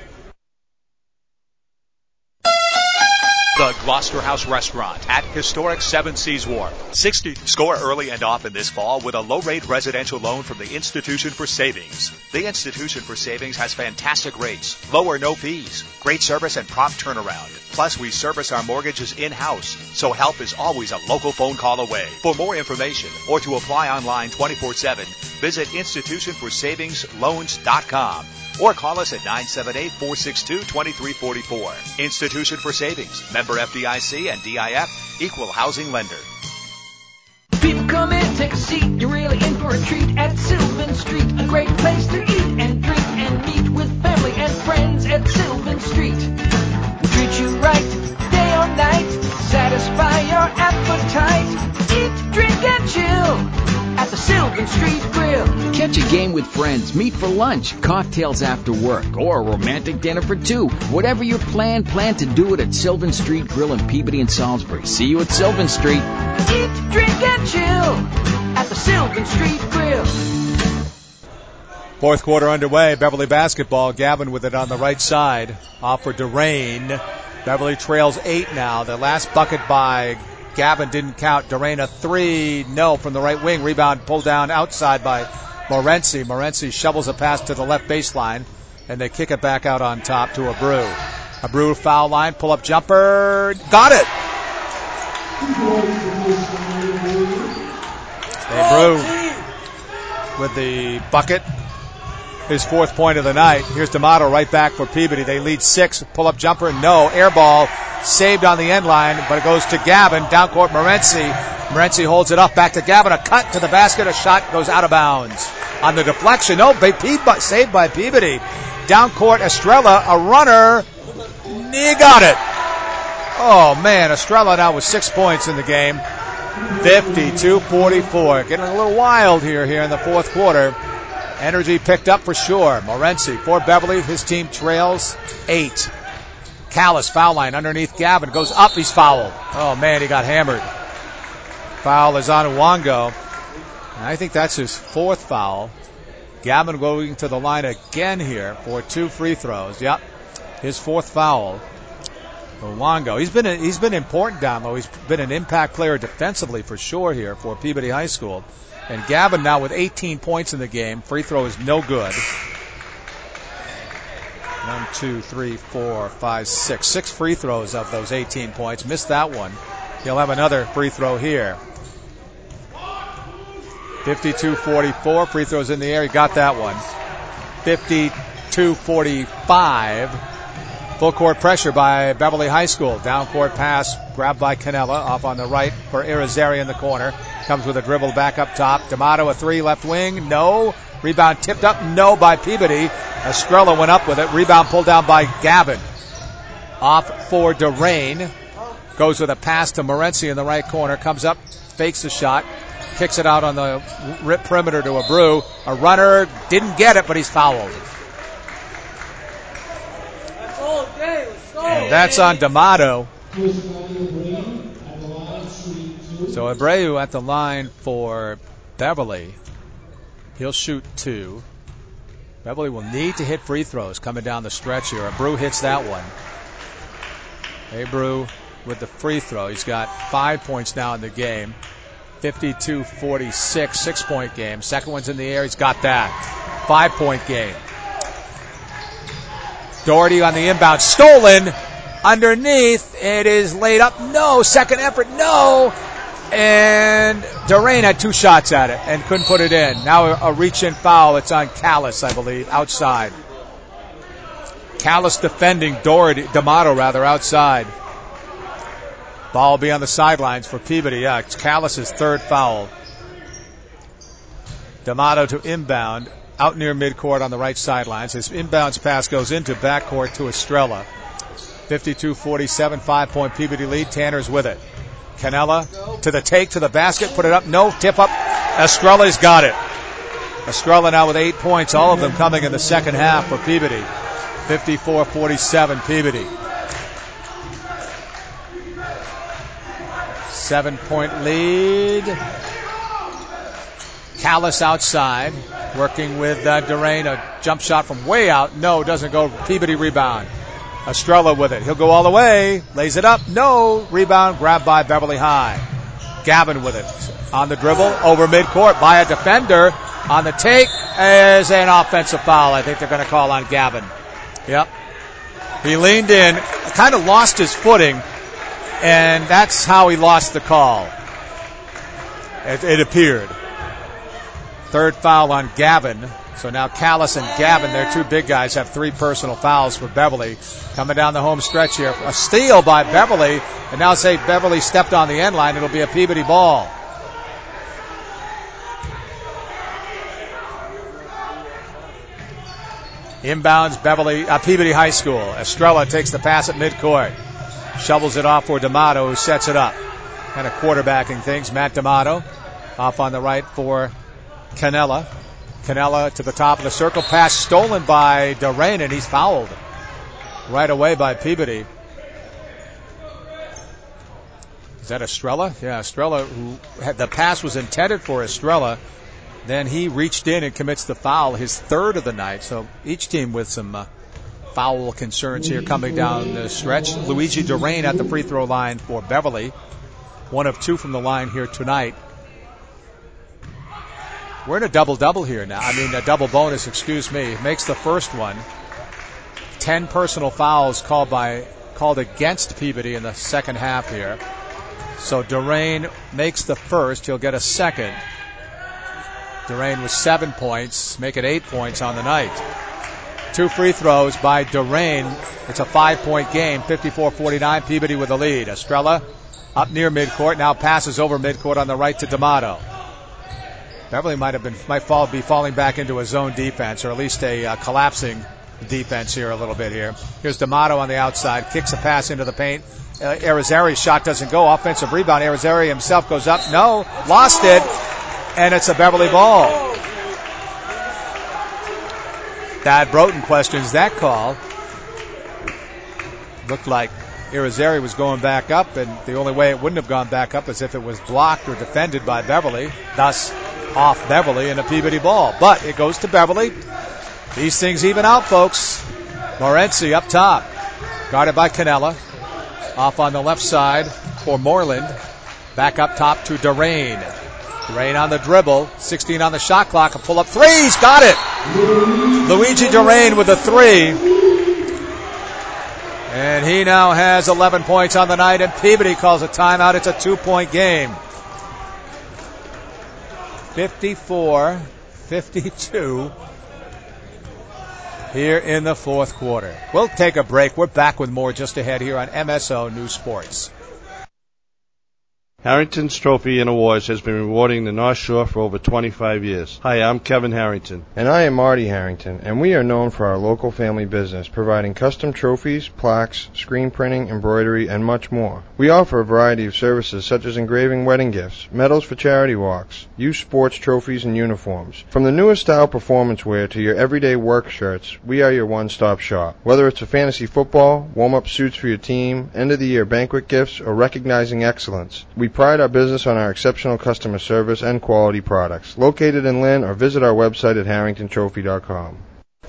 The Gloucester House Restaurant at historic Seven Seas Wharf. 60. Score early and often this fall with a low-rate residential loan from the Institution for Savings. The Institution for Savings has fantastic rates, low or no fees, great service and prompt turnaround. Plus, we service our mortgages in-house, so help is always a local phone call away. For more information or to apply online 24/7, visit institutionforsavingsloans.com. Or call us at 978-462-2344. Institution for Savings. Member FDIC and DIF. Equal housing lender. People come in, take a seat. You're really in for a treat at Sylvan Street. A great place to eat and drink and meet with family and friends at Sylvan Street. We treat you right, day or night. Satisfy your appetite. Eat, drink, and chill at the Sylvan Street Grill. Catch a game with friends, meet for lunch, cocktails after work, or a romantic dinner for two. Whatever your plan to do it at Sylvan Street Grill in Peabody and Salisbury. See you at Sylvan Street. Eat, drink, and chill at the Sylvan Street Grill. Fourth quarter underway. Beverly basketball. Gavin with it on the right side. Off for Durain. Beverly trails 8 now. The last bucket by Gavin didn't count. Durain a 3. No from the right wing. Rebound pulled down outside by Morency. Morency shovels a pass to the left baseline, and they kick it back out on top to Abreu. Abreu foul line, pull-up jumper. Got it! Abreu with the bucket. His fourth point of the night. Here's D'Amato right back for Peabody. They lead 6. Pull-up jumper, no. Air ball saved on the end line, but it goes to Gavin. Down court, Morency. Morency holds it up. Back to Gavin. A cut to the basket. A shot goes out of bounds. On the deflection. No, saved by Peabody. Down court, Estrella. A runner. He got it. Oh, man. Estrella now with 6 points in the game. 52-44. Getting a little wild here in the fourth quarter. Energy picked up for sure. Morency for Beverly. His team trails 8. Callis, foul line underneath Gavin. Goes up. He's fouled. Oh, man, he got hammered. Foul is on Uwango. And I think that's his 4th foul. Gavin going to the line again here for 2 free throws. Yep, his 4th foul. Uwango. He's been important down low. He's been an impact player defensively for sure here for Peabody High School. And Gavin now with 18 points in the game. Free throw is no good. 1, 2, 3, 4, 5, 6. 6 free throws of those 18 points. Missed that one. He'll have another free throw here. 52-44. Free throws in the air. He got that one. 52-45. Full court pressure by Beverly High School. Down court pass grabbed by Canella. Off on the right for Irizarry in the corner. Comes with a dribble back up top. D'Amato a 3 left wing. No. Rebound tipped up. No by Peabody. Estrella went up with it. Rebound pulled down by Gavin. Off for Durain. Goes with a pass to Morency in the right corner. Comes up. Fakes the shot. Kicks it out on the rip perimeter to Abreu. A runner. Didn't get it, but he's fouled. And that's on D'Amato. So Abreu at the line for Beverly. He'll shoot 2. Beverly will need to hit free throws coming down the stretch here. Abreu hits that one. Abreu with the free throw. He's got 5 points now in the game. 52-46, 6-point game. Second one's in the air. He's got that. 5-point game. Doherty on the inbound. Stolen. Underneath. It is laid up. No. Second effort. No. And Durain had 2 shots at it and couldn't put it in. Now a reach-in foul. It's on Callis, I believe, outside. Callis defending D'Amato outside. Ball will be on the sidelines for Peabody. Yeah, it's Callis' 3rd foul. D'Amato to inbound. Out near midcourt on the right sidelines. His inbounds pass goes into backcourt to Estrella. 52-47, 5-point Peabody lead. Tanner's with it. Canella to the take, to the basket, put it up. No, tip up. Estrella's got it. Estrella now with 8 points, all of them coming in the second half for Peabody. 54-47 Peabody. 7-point lead. Callis outside, working with Durain. A jump shot from way out. No, doesn't go. Peabody rebound. Estrella with it. He'll go all the way. Lays it up. No. Rebound grabbed by Beverly High. Gavin with it. On the dribble. Over midcourt by a defender. On the take is an offensive foul. I think they're going to call on Gavin. Yep. He leaned in, kind of lost his footing, and that's how he lost the call. It appeared. Third foul on Gavin. So now Callis and Gavin, their two big guys, have 3 personal fouls for Beverly. Coming down the home stretch here. A steal by Beverly. And now say Beverly stepped on the end line. It'll be a Peabody ball. Inbounds Peabody High School. Estrella takes the pass at midcourt. Shovels it off for D'Amato, who sets it up. Kind of quarterbacking things. Matt D'Amato off on the right for Canella. Canella to the top of the circle. Pass stolen by Durain, and he's fouled right away by Peabody. Is that Estrella? Yeah, Estrella, the pass was intended for Estrella. Then he reached in and commits the foul, his third of the night. So each team with some foul concerns here coming down the stretch. Luigi Durain at the free throw line for Beverly. 1 of 2 from the line here tonight. We're in a double-double here now. A double bonus, excuse me. Makes the first one. 10 personal fouls called against Peabody in the second half here. So Durain makes the first. He'll get a second. Durain with 7 points, make it 8 points on the night. 2 free throws by Durain. It's a 5-point game, 54-49, Peabody with the lead. Estrella up near midcourt, now passes over midcourt on the right to D'Amato. Beverly might be falling back into a zone defense, or at least a collapsing defense here a little bit here. Here's D'Amato on the outside, kicks a pass into the paint. Irizarry's shot doesn't go. Offensive rebound. Irizarry himself goes up. No, lost it. And it's a Beverly ball. Thad Broughton questions that call. Looked like Irizarry was going back up, and the only way it wouldn't have gone back up is if it was blocked or defended by Beverly. Thus, off Beverly and a Peabody ball. But it goes to Beverly. These things even out, folks. Morency up top. Guarded by Canella. Off on the left side for Moreland. Back up top to Durain. Durain on the dribble. 16 on the shot clock. A pull-up three. He's got it. Luigi Durain with a 3. And he now has 11 points on the night, and Peabody calls a timeout. It's a 2-point game. 54-52 here in the fourth quarter. We'll take a break. We're back with more just ahead here on MSO News Sports. Harrington's Trophy and Awards has been rewarding the North Shore for over 25 years. Hi, I'm Kevin Harrington. And I am Marty Harrington, and we are known for our local family business, providing custom trophies, plaques, screen printing, embroidery, and much more. We offer a variety of services such as engraving wedding gifts, medals for charity walks, youth sports trophies, and uniforms. From the newest style performance wear to your everyday work shirts, we are your one-stop shop. Whether it's a fantasy football, warm-up suits for your team, end-of-the-year banquet gifts, or recognizing excellence, we pride our business on our exceptional customer service and quality products. Located in Lynn, or visit our website at harringtontrophy.com.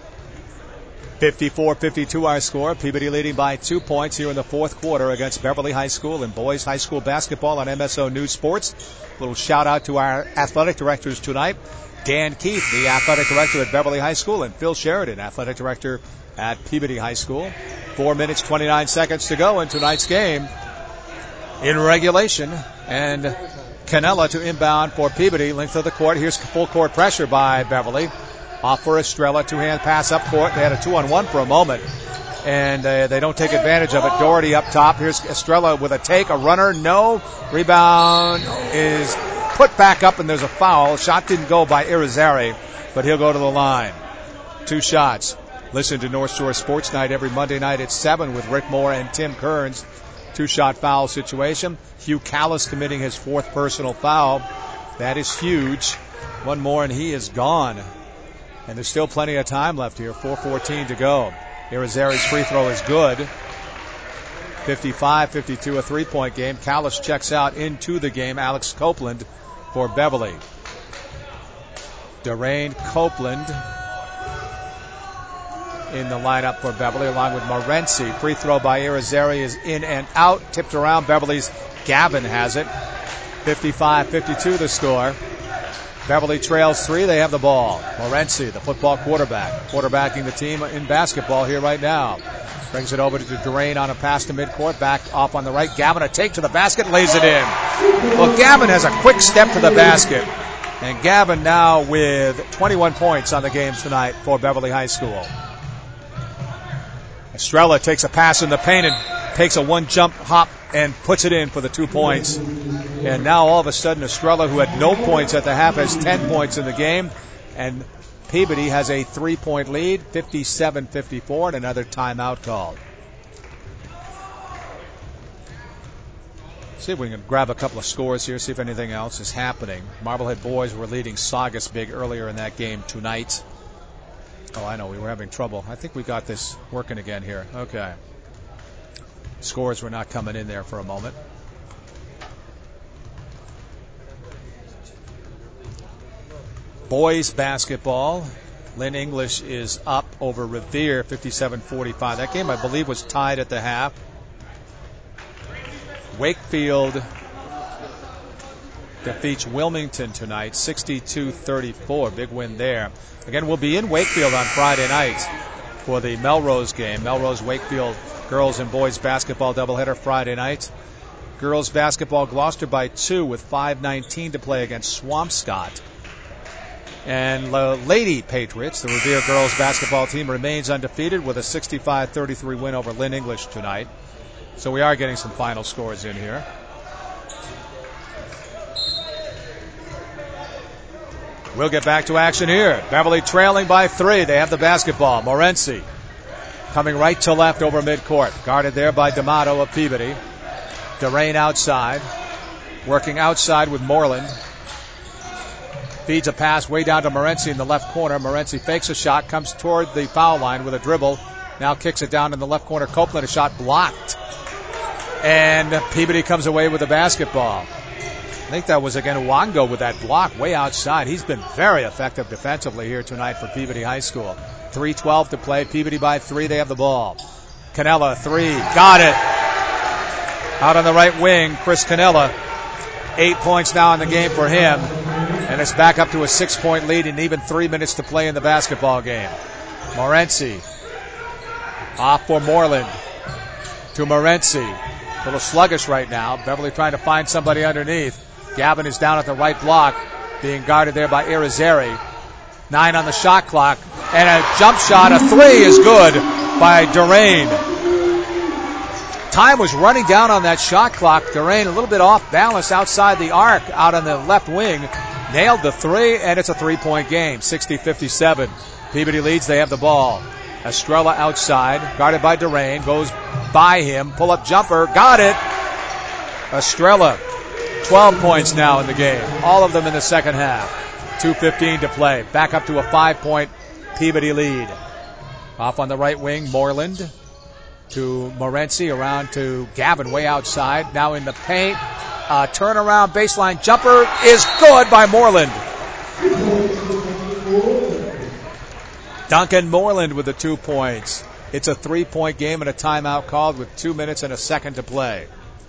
54-52 our score. Peabody leading by 2 points here in the fourth quarter against Beverly High School in boys high school basketball on MSO News Sports. A little shout out to our athletic directors tonight. Dan Keith, the athletic director at Beverly High School, and Phil Sheridan, athletic director at Peabody High School. 4 minutes, 29 seconds to go in tonight's game. In regulation, and Canella to inbound for Peabody, length of the court. Here's full court pressure by Beverly. Off for Estrella, two-hand pass up court. They had a 2-on-1 for a moment, and they don't take advantage of it. Doherty up top. Here's Estrella with a take, a runner, no. Rebound is put back up, and there's a foul. Shot didn't go by Irizarry, but he'll go to the line. 2 shots. Listen to North Shore Sports Night every Monday night at 7 with Rick Moore and Tim Kearns. 2-shot foul situation. Hugh Callis committing his 4th personal foul. That is huge. One more and he is gone. And there's still plenty of time left here. 4:14 to go. Irizarry's free throw is good. 55-52, a 3-point game. Callis checks out into the game. Alex Copeland for Beverly. Durain Copeland in the lineup for Beverly, along with Morency. Free throw by Irizarry is in and out. Tipped around. Beverly's Gavin has it. 55-52 the score. Beverly trails 3. They have the ball. Morency, the football quarterback, quarterbacking the team in basketball here right now. Brings it over to Durain on a pass to midcourt. Back off on the right. Gavin a take to the basket. Lays it in. Well, Gavin has a quick step to the basket. And Gavin now with 21 points on the game tonight for Beverly High School. Estrella takes a pass in the paint and takes a one-jump hop and puts it in for the 2 points. And now all of a sudden Estrella, who had no points at the half, has 10 points in the game. And Peabody has a 3-point lead, 57-54, and another timeout called. See if we can grab a couple of scores here, see if anything else is happening. Marblehead boys were leading Saugus big earlier in that game tonight. Oh, I know, we were having trouble. I think we got this working again here. Okay. Scores were not coming in there for a moment. Boys basketball. Lynn English is up over Revere, 57-45. That game, I believe, was tied at the half. Wakefield defeats Wilmington tonight, 62-34. Big win there. Again, we'll be in Wakefield on Friday night for the Melrose game. Melrose-Wakefield girls and boys basketball doubleheader Friday night. Girls basketball Gloucester by 2 with 5:19 to play against Swampscott. And the Lady Patriots, the Revere girls basketball team, remains undefeated with a 65-33 win over Lynn English tonight. So we are getting some final scores in here. We'll get back to action here. Beverly trailing by 3. They have the basketball. Morency coming right to left over midcourt. Guarded there by D'Amato of Peabody. Durain outside. Working outside with Moreland. Feeds a pass way down to Morency in the left corner. Morency fakes a shot, comes toward the foul line with a dribble. Now kicks it down in the left corner. Copeland, a shot blocked. And Peabody comes away with the basketball. I think that was, again, Wango with that block way outside. He's been very effective defensively here tonight for Peabody High School. 3:12 to play. Peabody by 3. They have the ball. Canella, 3. Got it. Out on the right wing, Chris Canella. 8 points now in the game for him. And it's back up to a 6-point lead and even 3 minutes to play in the basketball game. Morency. Off for Moreland. To Morency. A little sluggish right now. Beverly trying to find somebody underneath. Gavin is down at the right block, being guarded there by Irizarry. 9 on the shot clock. And a jump shot, a 3 is good by Durain. Time was running down on that shot clock. Durain a little bit off balance outside the arc out on the left wing. Nailed the 3, and it's a 3-point game. 60-57. Peabody leads. They have the ball. Estrella outside, guarded by Durain. Goes by him. Pull-up jumper. Got it. Estrella. 12 points now in the game. All of them in the second half. 2:15 to play. Back up to a 5-point Peabody lead. Off on the right wing, Moreland to Morency, around to Gavin way outside. Now in the paint. Turnaround baseline jumper is good by Moreland. Duncan Moreland with the 2 points. It's a 3-point game and a timeout called with 2 minutes and a second to play.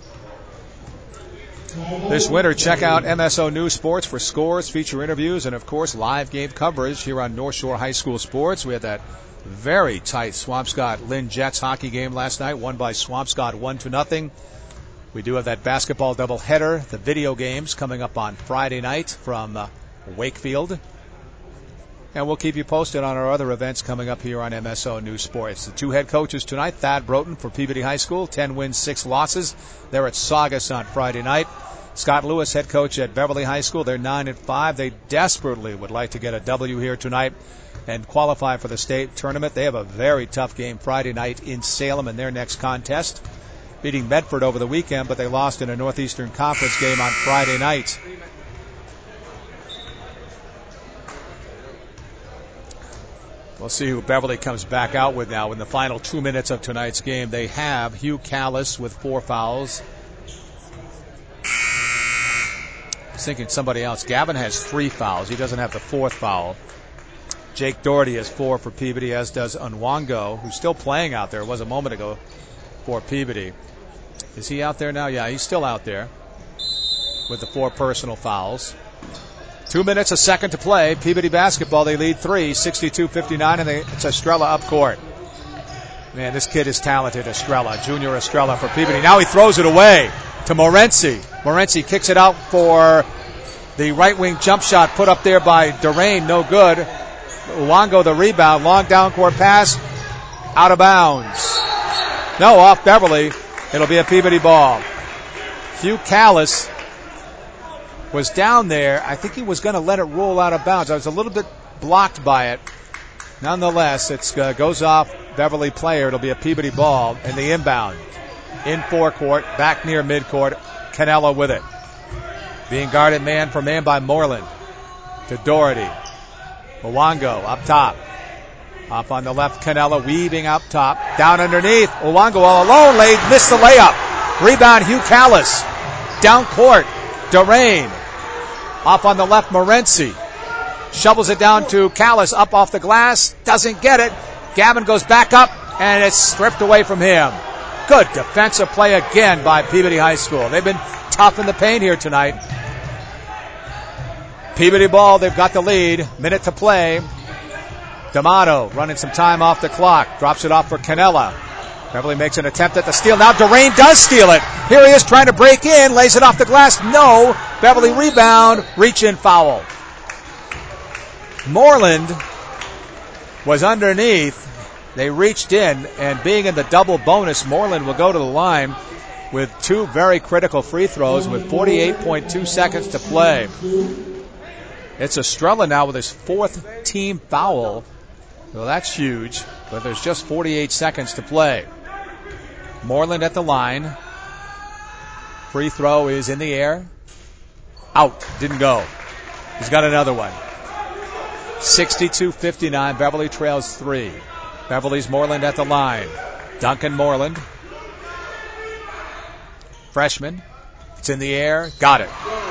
This winter, check out MSO News Sports for scores, feature interviews, and, of course, live game coverage here on North Shore High School Sports. We had that very tight Swampscott-Lynn Jets hockey game last night, won by Swampscott 1-0. We do have that basketball doubleheader, the video games, coming up on Friday night from Wakefield. And we'll keep you posted on our other events coming up here on MSO News Sports. The 2 head coaches tonight, Thad Broughton for Peabody High School, 10 wins, 6 losses. They're at Saugus on Friday night. Scott Lewis, head coach at Beverly High School, they're 9-5. They desperately would like to get a W here tonight and qualify for the state tournament. They have a very tough game Friday night in Salem in their next contest, beating Medford over the weekend, but they lost in a Northeastern Conference game on Friday night. We'll see who Beverly comes back out with now in the final 2 minutes of tonight's game. They have Hugh Callis with 4 fouls. was thinking somebody else. Gavin has 3 fouls. He doesn't have the 4th foul. Jake Doherty has 4 for Peabody, as does Unwango, who's still playing out there. It was a moment ago for Peabody. Is he out there now? Yeah, he's still out there with the 4 personal fouls. 2 minutes, a second to play. Peabody basketball, they lead 3, 62-59, and it's Estrella up court. Man, this kid is talented, Estrella, Junior Estrella for Peabody. Now he throws it away to Morency. Morency kicks it out for the right wing jump shot put up there by Durain, no good. Uwango the rebound, long down court pass, out of bounds. No, off Beverly. It'll be a Peabody ball. Hugh Callis was down there. I think he was going to let it roll out of bounds. I was a little bit blocked by it. Nonetheless, it goes off Beverly player. It'll be a Peabody ball, and the inbound in forecourt, back near midcourt. Canella with it. Being guarded man for man by Moreland. To Doherty. Uwango up top. Up on the left, Canella weaving up top. Down underneath. Uwango all alone. Missed the layup. Rebound, Hugh Callis. Down court. Durain. Off on the left, Morency. Shovels it down to Callis. Up off the glass. Doesn't get it. Gavin goes back up, and it's stripped away from him. Good defensive play again by Peabody High School. They've been tough in the paint here tonight. Peabody ball, they've got the lead. Minute to play. D'Amato running some time off the clock. Drops it off for Canella. Beverly makes an attempt at the steal. Now Durain does steal it. Here he is trying to break in. Lays it off the glass. No. Beverly rebound. Reach in foul. Moreland was underneath. They reached in, and being in the double bonus, Moreland will go to the line with 2 very critical free throws with 48.2 seconds to play. It's Estrella now with his 4th team foul. Well, that's huge, but there's just 48 seconds to play. Moreland at the line. Free throw is in the air. Out. Didn't go. He's got another one. 62-59. Beverly trails 3. Beverly's Moreland at the line. Duncan Moreland. Freshman. It's in the air. Got it.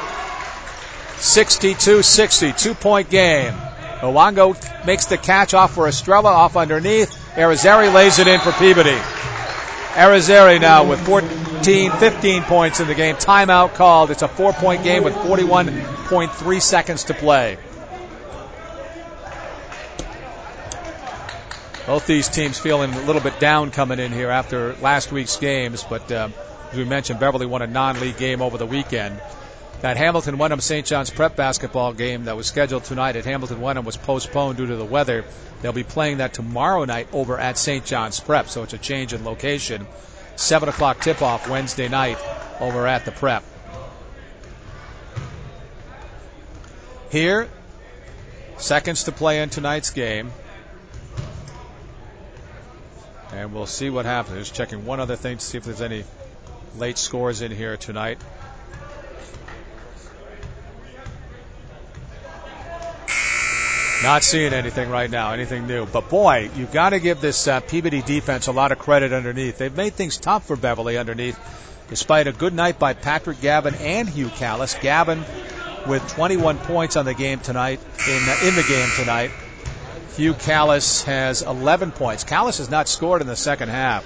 62-60. 2-point game. Uwango makes the catch off for Estrella, off underneath. Arizari lays it in for Peabody. Arizari now with 15 points in the game. Timeout called. It's a 4-point game with 41.3 seconds to play. Both these teams feeling a little bit down coming in here after last week's games, but as we mentioned, Beverly won a non-league game over the weekend. That Hamilton-Wenham St. John's Prep basketball game that was scheduled tonight at Hamilton-Wenham was postponed due to the weather. They'll be playing that tomorrow night over at St. John's Prep, so it's a change in location. 7 o'clock tip-off Wednesday night over at the Prep. Here, seconds to play in tonight's game. And we'll see what happens. Just checking one other thing to see if there's any late scores in here tonight. Not seeing anything right now, anything new. But boy, you've got to give this Peabody defense a lot of credit underneath. They've made things tough for Beverly underneath, despite a good night by Patrick Gavin and Hugh Callis. Gavin with 21 points on the game tonight, in the game tonight. Hugh Callis has 11 points. Callis has not scored in the second half.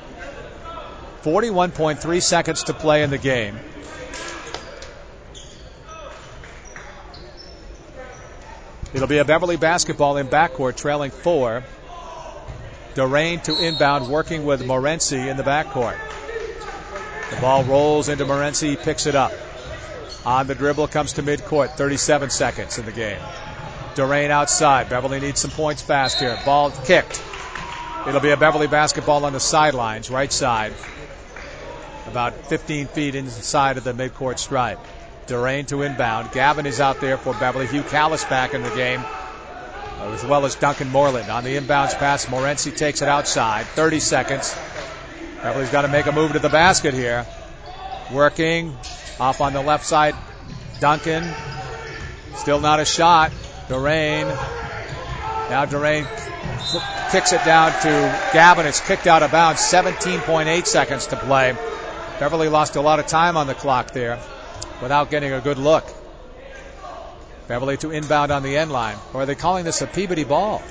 41.3 seconds to play in the game. It'll be a Beverly basketball in backcourt, trailing 4. Durain to inbound, working with Morency in the backcourt. The ball rolls into Morency. He picks it up. On the dribble, comes to midcourt. 37 seconds in the game. Durain outside. Beverly needs some points fast here. Ball kicked. It'll be a Beverly basketball on the sidelines, right side. About 15 feet inside of the midcourt stripe. Durain to inbound. Gavin is out there for Beverly. Hugh Callis back in the game, as well as Duncan Moreland. On the inbounds pass, Morency takes it outside. 30 seconds. Beverly's got to make a move to the basket here. Working. Off on the left side, Duncan. Still not a shot. Durain. Now Durain kicks it down to Gavin. It's kicked out of bounds. 17.8 seconds to play. Beverly lost a lot of time on the clock there without getting a good look. Beverly to inbound on the end line. Or are they calling this a Peabody ball?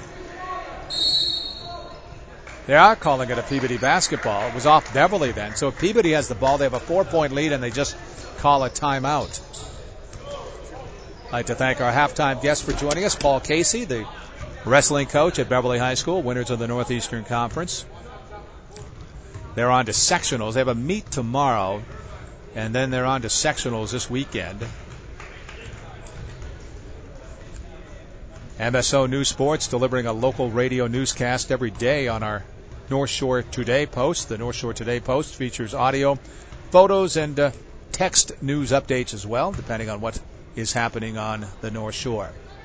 They are calling it a Peabody basketball. It was off Beverly then. So if Peabody has the ball, they have a 4-point lead, and they just call a timeout. I'd like to thank our halftime guest for joining us, Paul Casey, the wrestling coach at Beverly High School, winners of the Northeastern Conference. They're on to sectionals. They have a meet tomorrow, and then they're on to sectionals this weekend. MSO News Sports delivering a local radio newscast every day on our North Shore Today Post. The North Shore Today Post features audio, photos, and text news updates as well, depending on what is happening on the North Shore.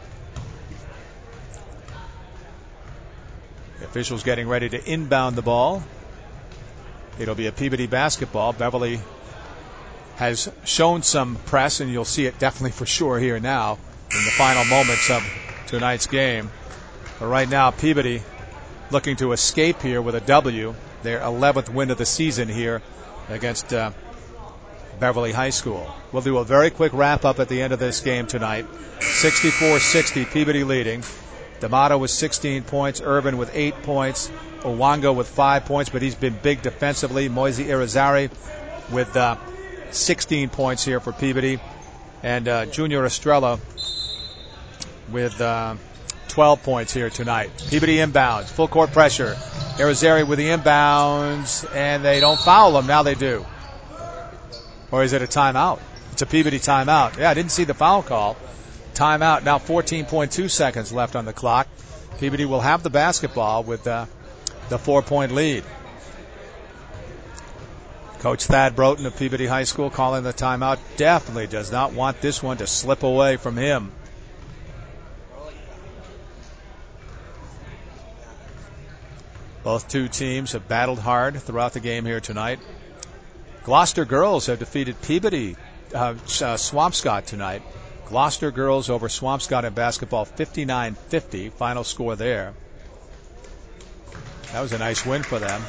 The officials getting ready to inbound the ball. It'll be a Peabody basketball. Beverly has shown some press, and you'll see it definitely for sure here now in the final moments of tonight's game. But right now, Peabody looking to escape here with a W. Their 11th win of the season here against Beverly High School. We'll do a very quick wrap-up at the end of this game tonight. 64-60, Peabody leading. D'Amato with 16 points, Irvin with 8 points, Owango with 5 points, but he's been big defensively. Moise Irizarry with 16 points here for Peabody. And Junior Estrella with 12 points here tonight. Peabody inbounds, full court pressure. Irizarry with the inbounds, and they don't foul him. Now they do. Or is it a timeout? It's a Peabody timeout. Yeah, I didn't see the foul call. Timeout. Now 14.2 seconds left on the clock. Peabody will have the basketball with the 4-point lead. Coach Thad Broughton of Peabody High School calling the timeout. Definitely does not want this one to slip away from him. Both two teams have battled hard throughout the game here tonight. Gloucester girls have defeated Peabody, Swampscott tonight. Gloucester girls over Swampscott in basketball, 59-50. Final score there. That was a nice win for them.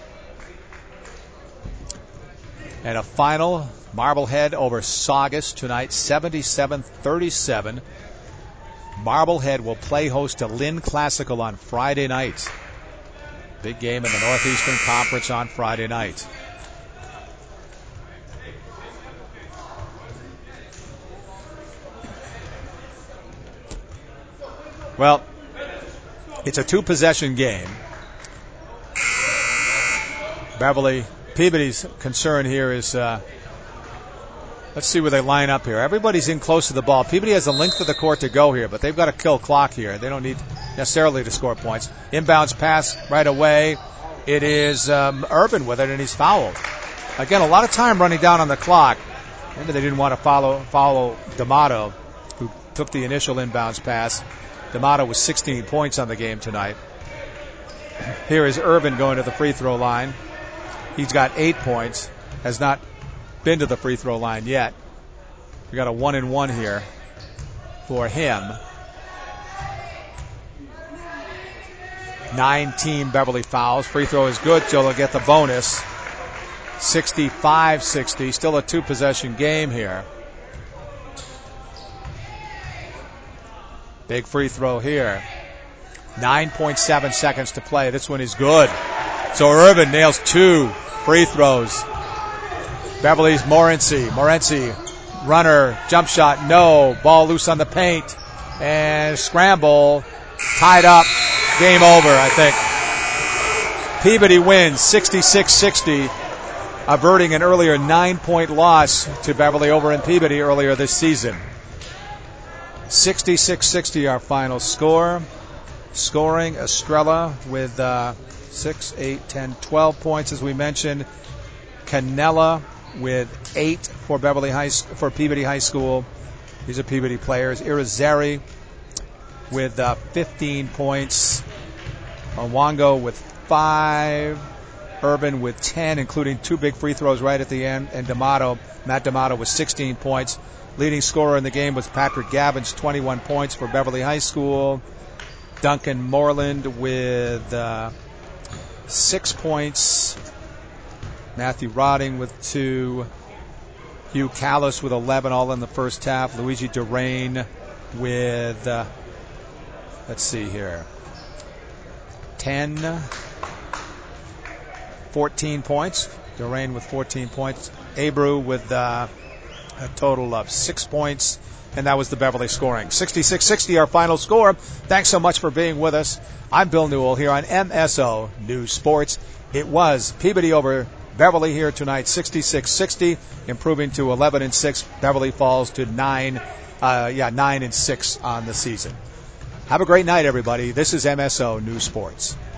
And a final, Marblehead over Saugus tonight, 77-37. Marblehead will play host to Lynn Classical on Friday night. Big game in the Northeastern Conference on Friday night. Well, it's a two-possession game. Peabody's concern here is, let's see where they line up here. Everybody's in close to the ball. Peabody has the length of the court to go here, but they've got to kill clock here. They don't need necessarily to score points. Inbounds pass right away. It is Urban with it, and he's fouled. Again, a lot of time running down on the clock. Maybe they didn't want to follow D'Amato, who took the initial inbounds pass. D'Amato with 16 points on the game tonight. Here is Urban going to the free throw line. He's got 8 points, has not been to the free throw line yet. We got a 1-and-1 here for him. 9-team Beverly fouls. Free throw is good, so they'll get the bonus. 65-60, still a two-possession game here. Big free throw here. 9.7 seconds to play. This one is good. So Irvin nails 2 free throws. Beverly's Morency, runner, jump shot, no. Ball loose on the paint. And scramble, tied up. Game over, I think. Peabody wins 66-60, averting an earlier 9-point loss to Beverly over in Peabody earlier this season. 66-60 our final score. Scoring, Estrella with 6, 8, 10, 12 points, as we mentioned. Canella with 8 for Peabody High School. These are Peabody players. Irizarry with 15 points. Owango with 5. Urban with 10, including 2 big free throws right at the end. And Matt D'Amato with 16 points. Leading scorer in the game was Patrick Gavins, 21 points for Beverly High School. Duncan Moreland with 6 points. Matthew Rodding with 2. Hugh Callis with 11, all in the first half. Luigi Durain with, let's see here, 14 points. Durain with 14 points. Abreu with a total of 6 points. And that was the Beverly scoring. 66-60 our final score. Thanks so much for being with us. I'm Bill Newell here on MSO News Sports. It was Peabody over Beverly here tonight, 66-60, improving to 11-6. Beverly falls to 9-6 on the season. Have a great night, everybody. This is MSO News Sports.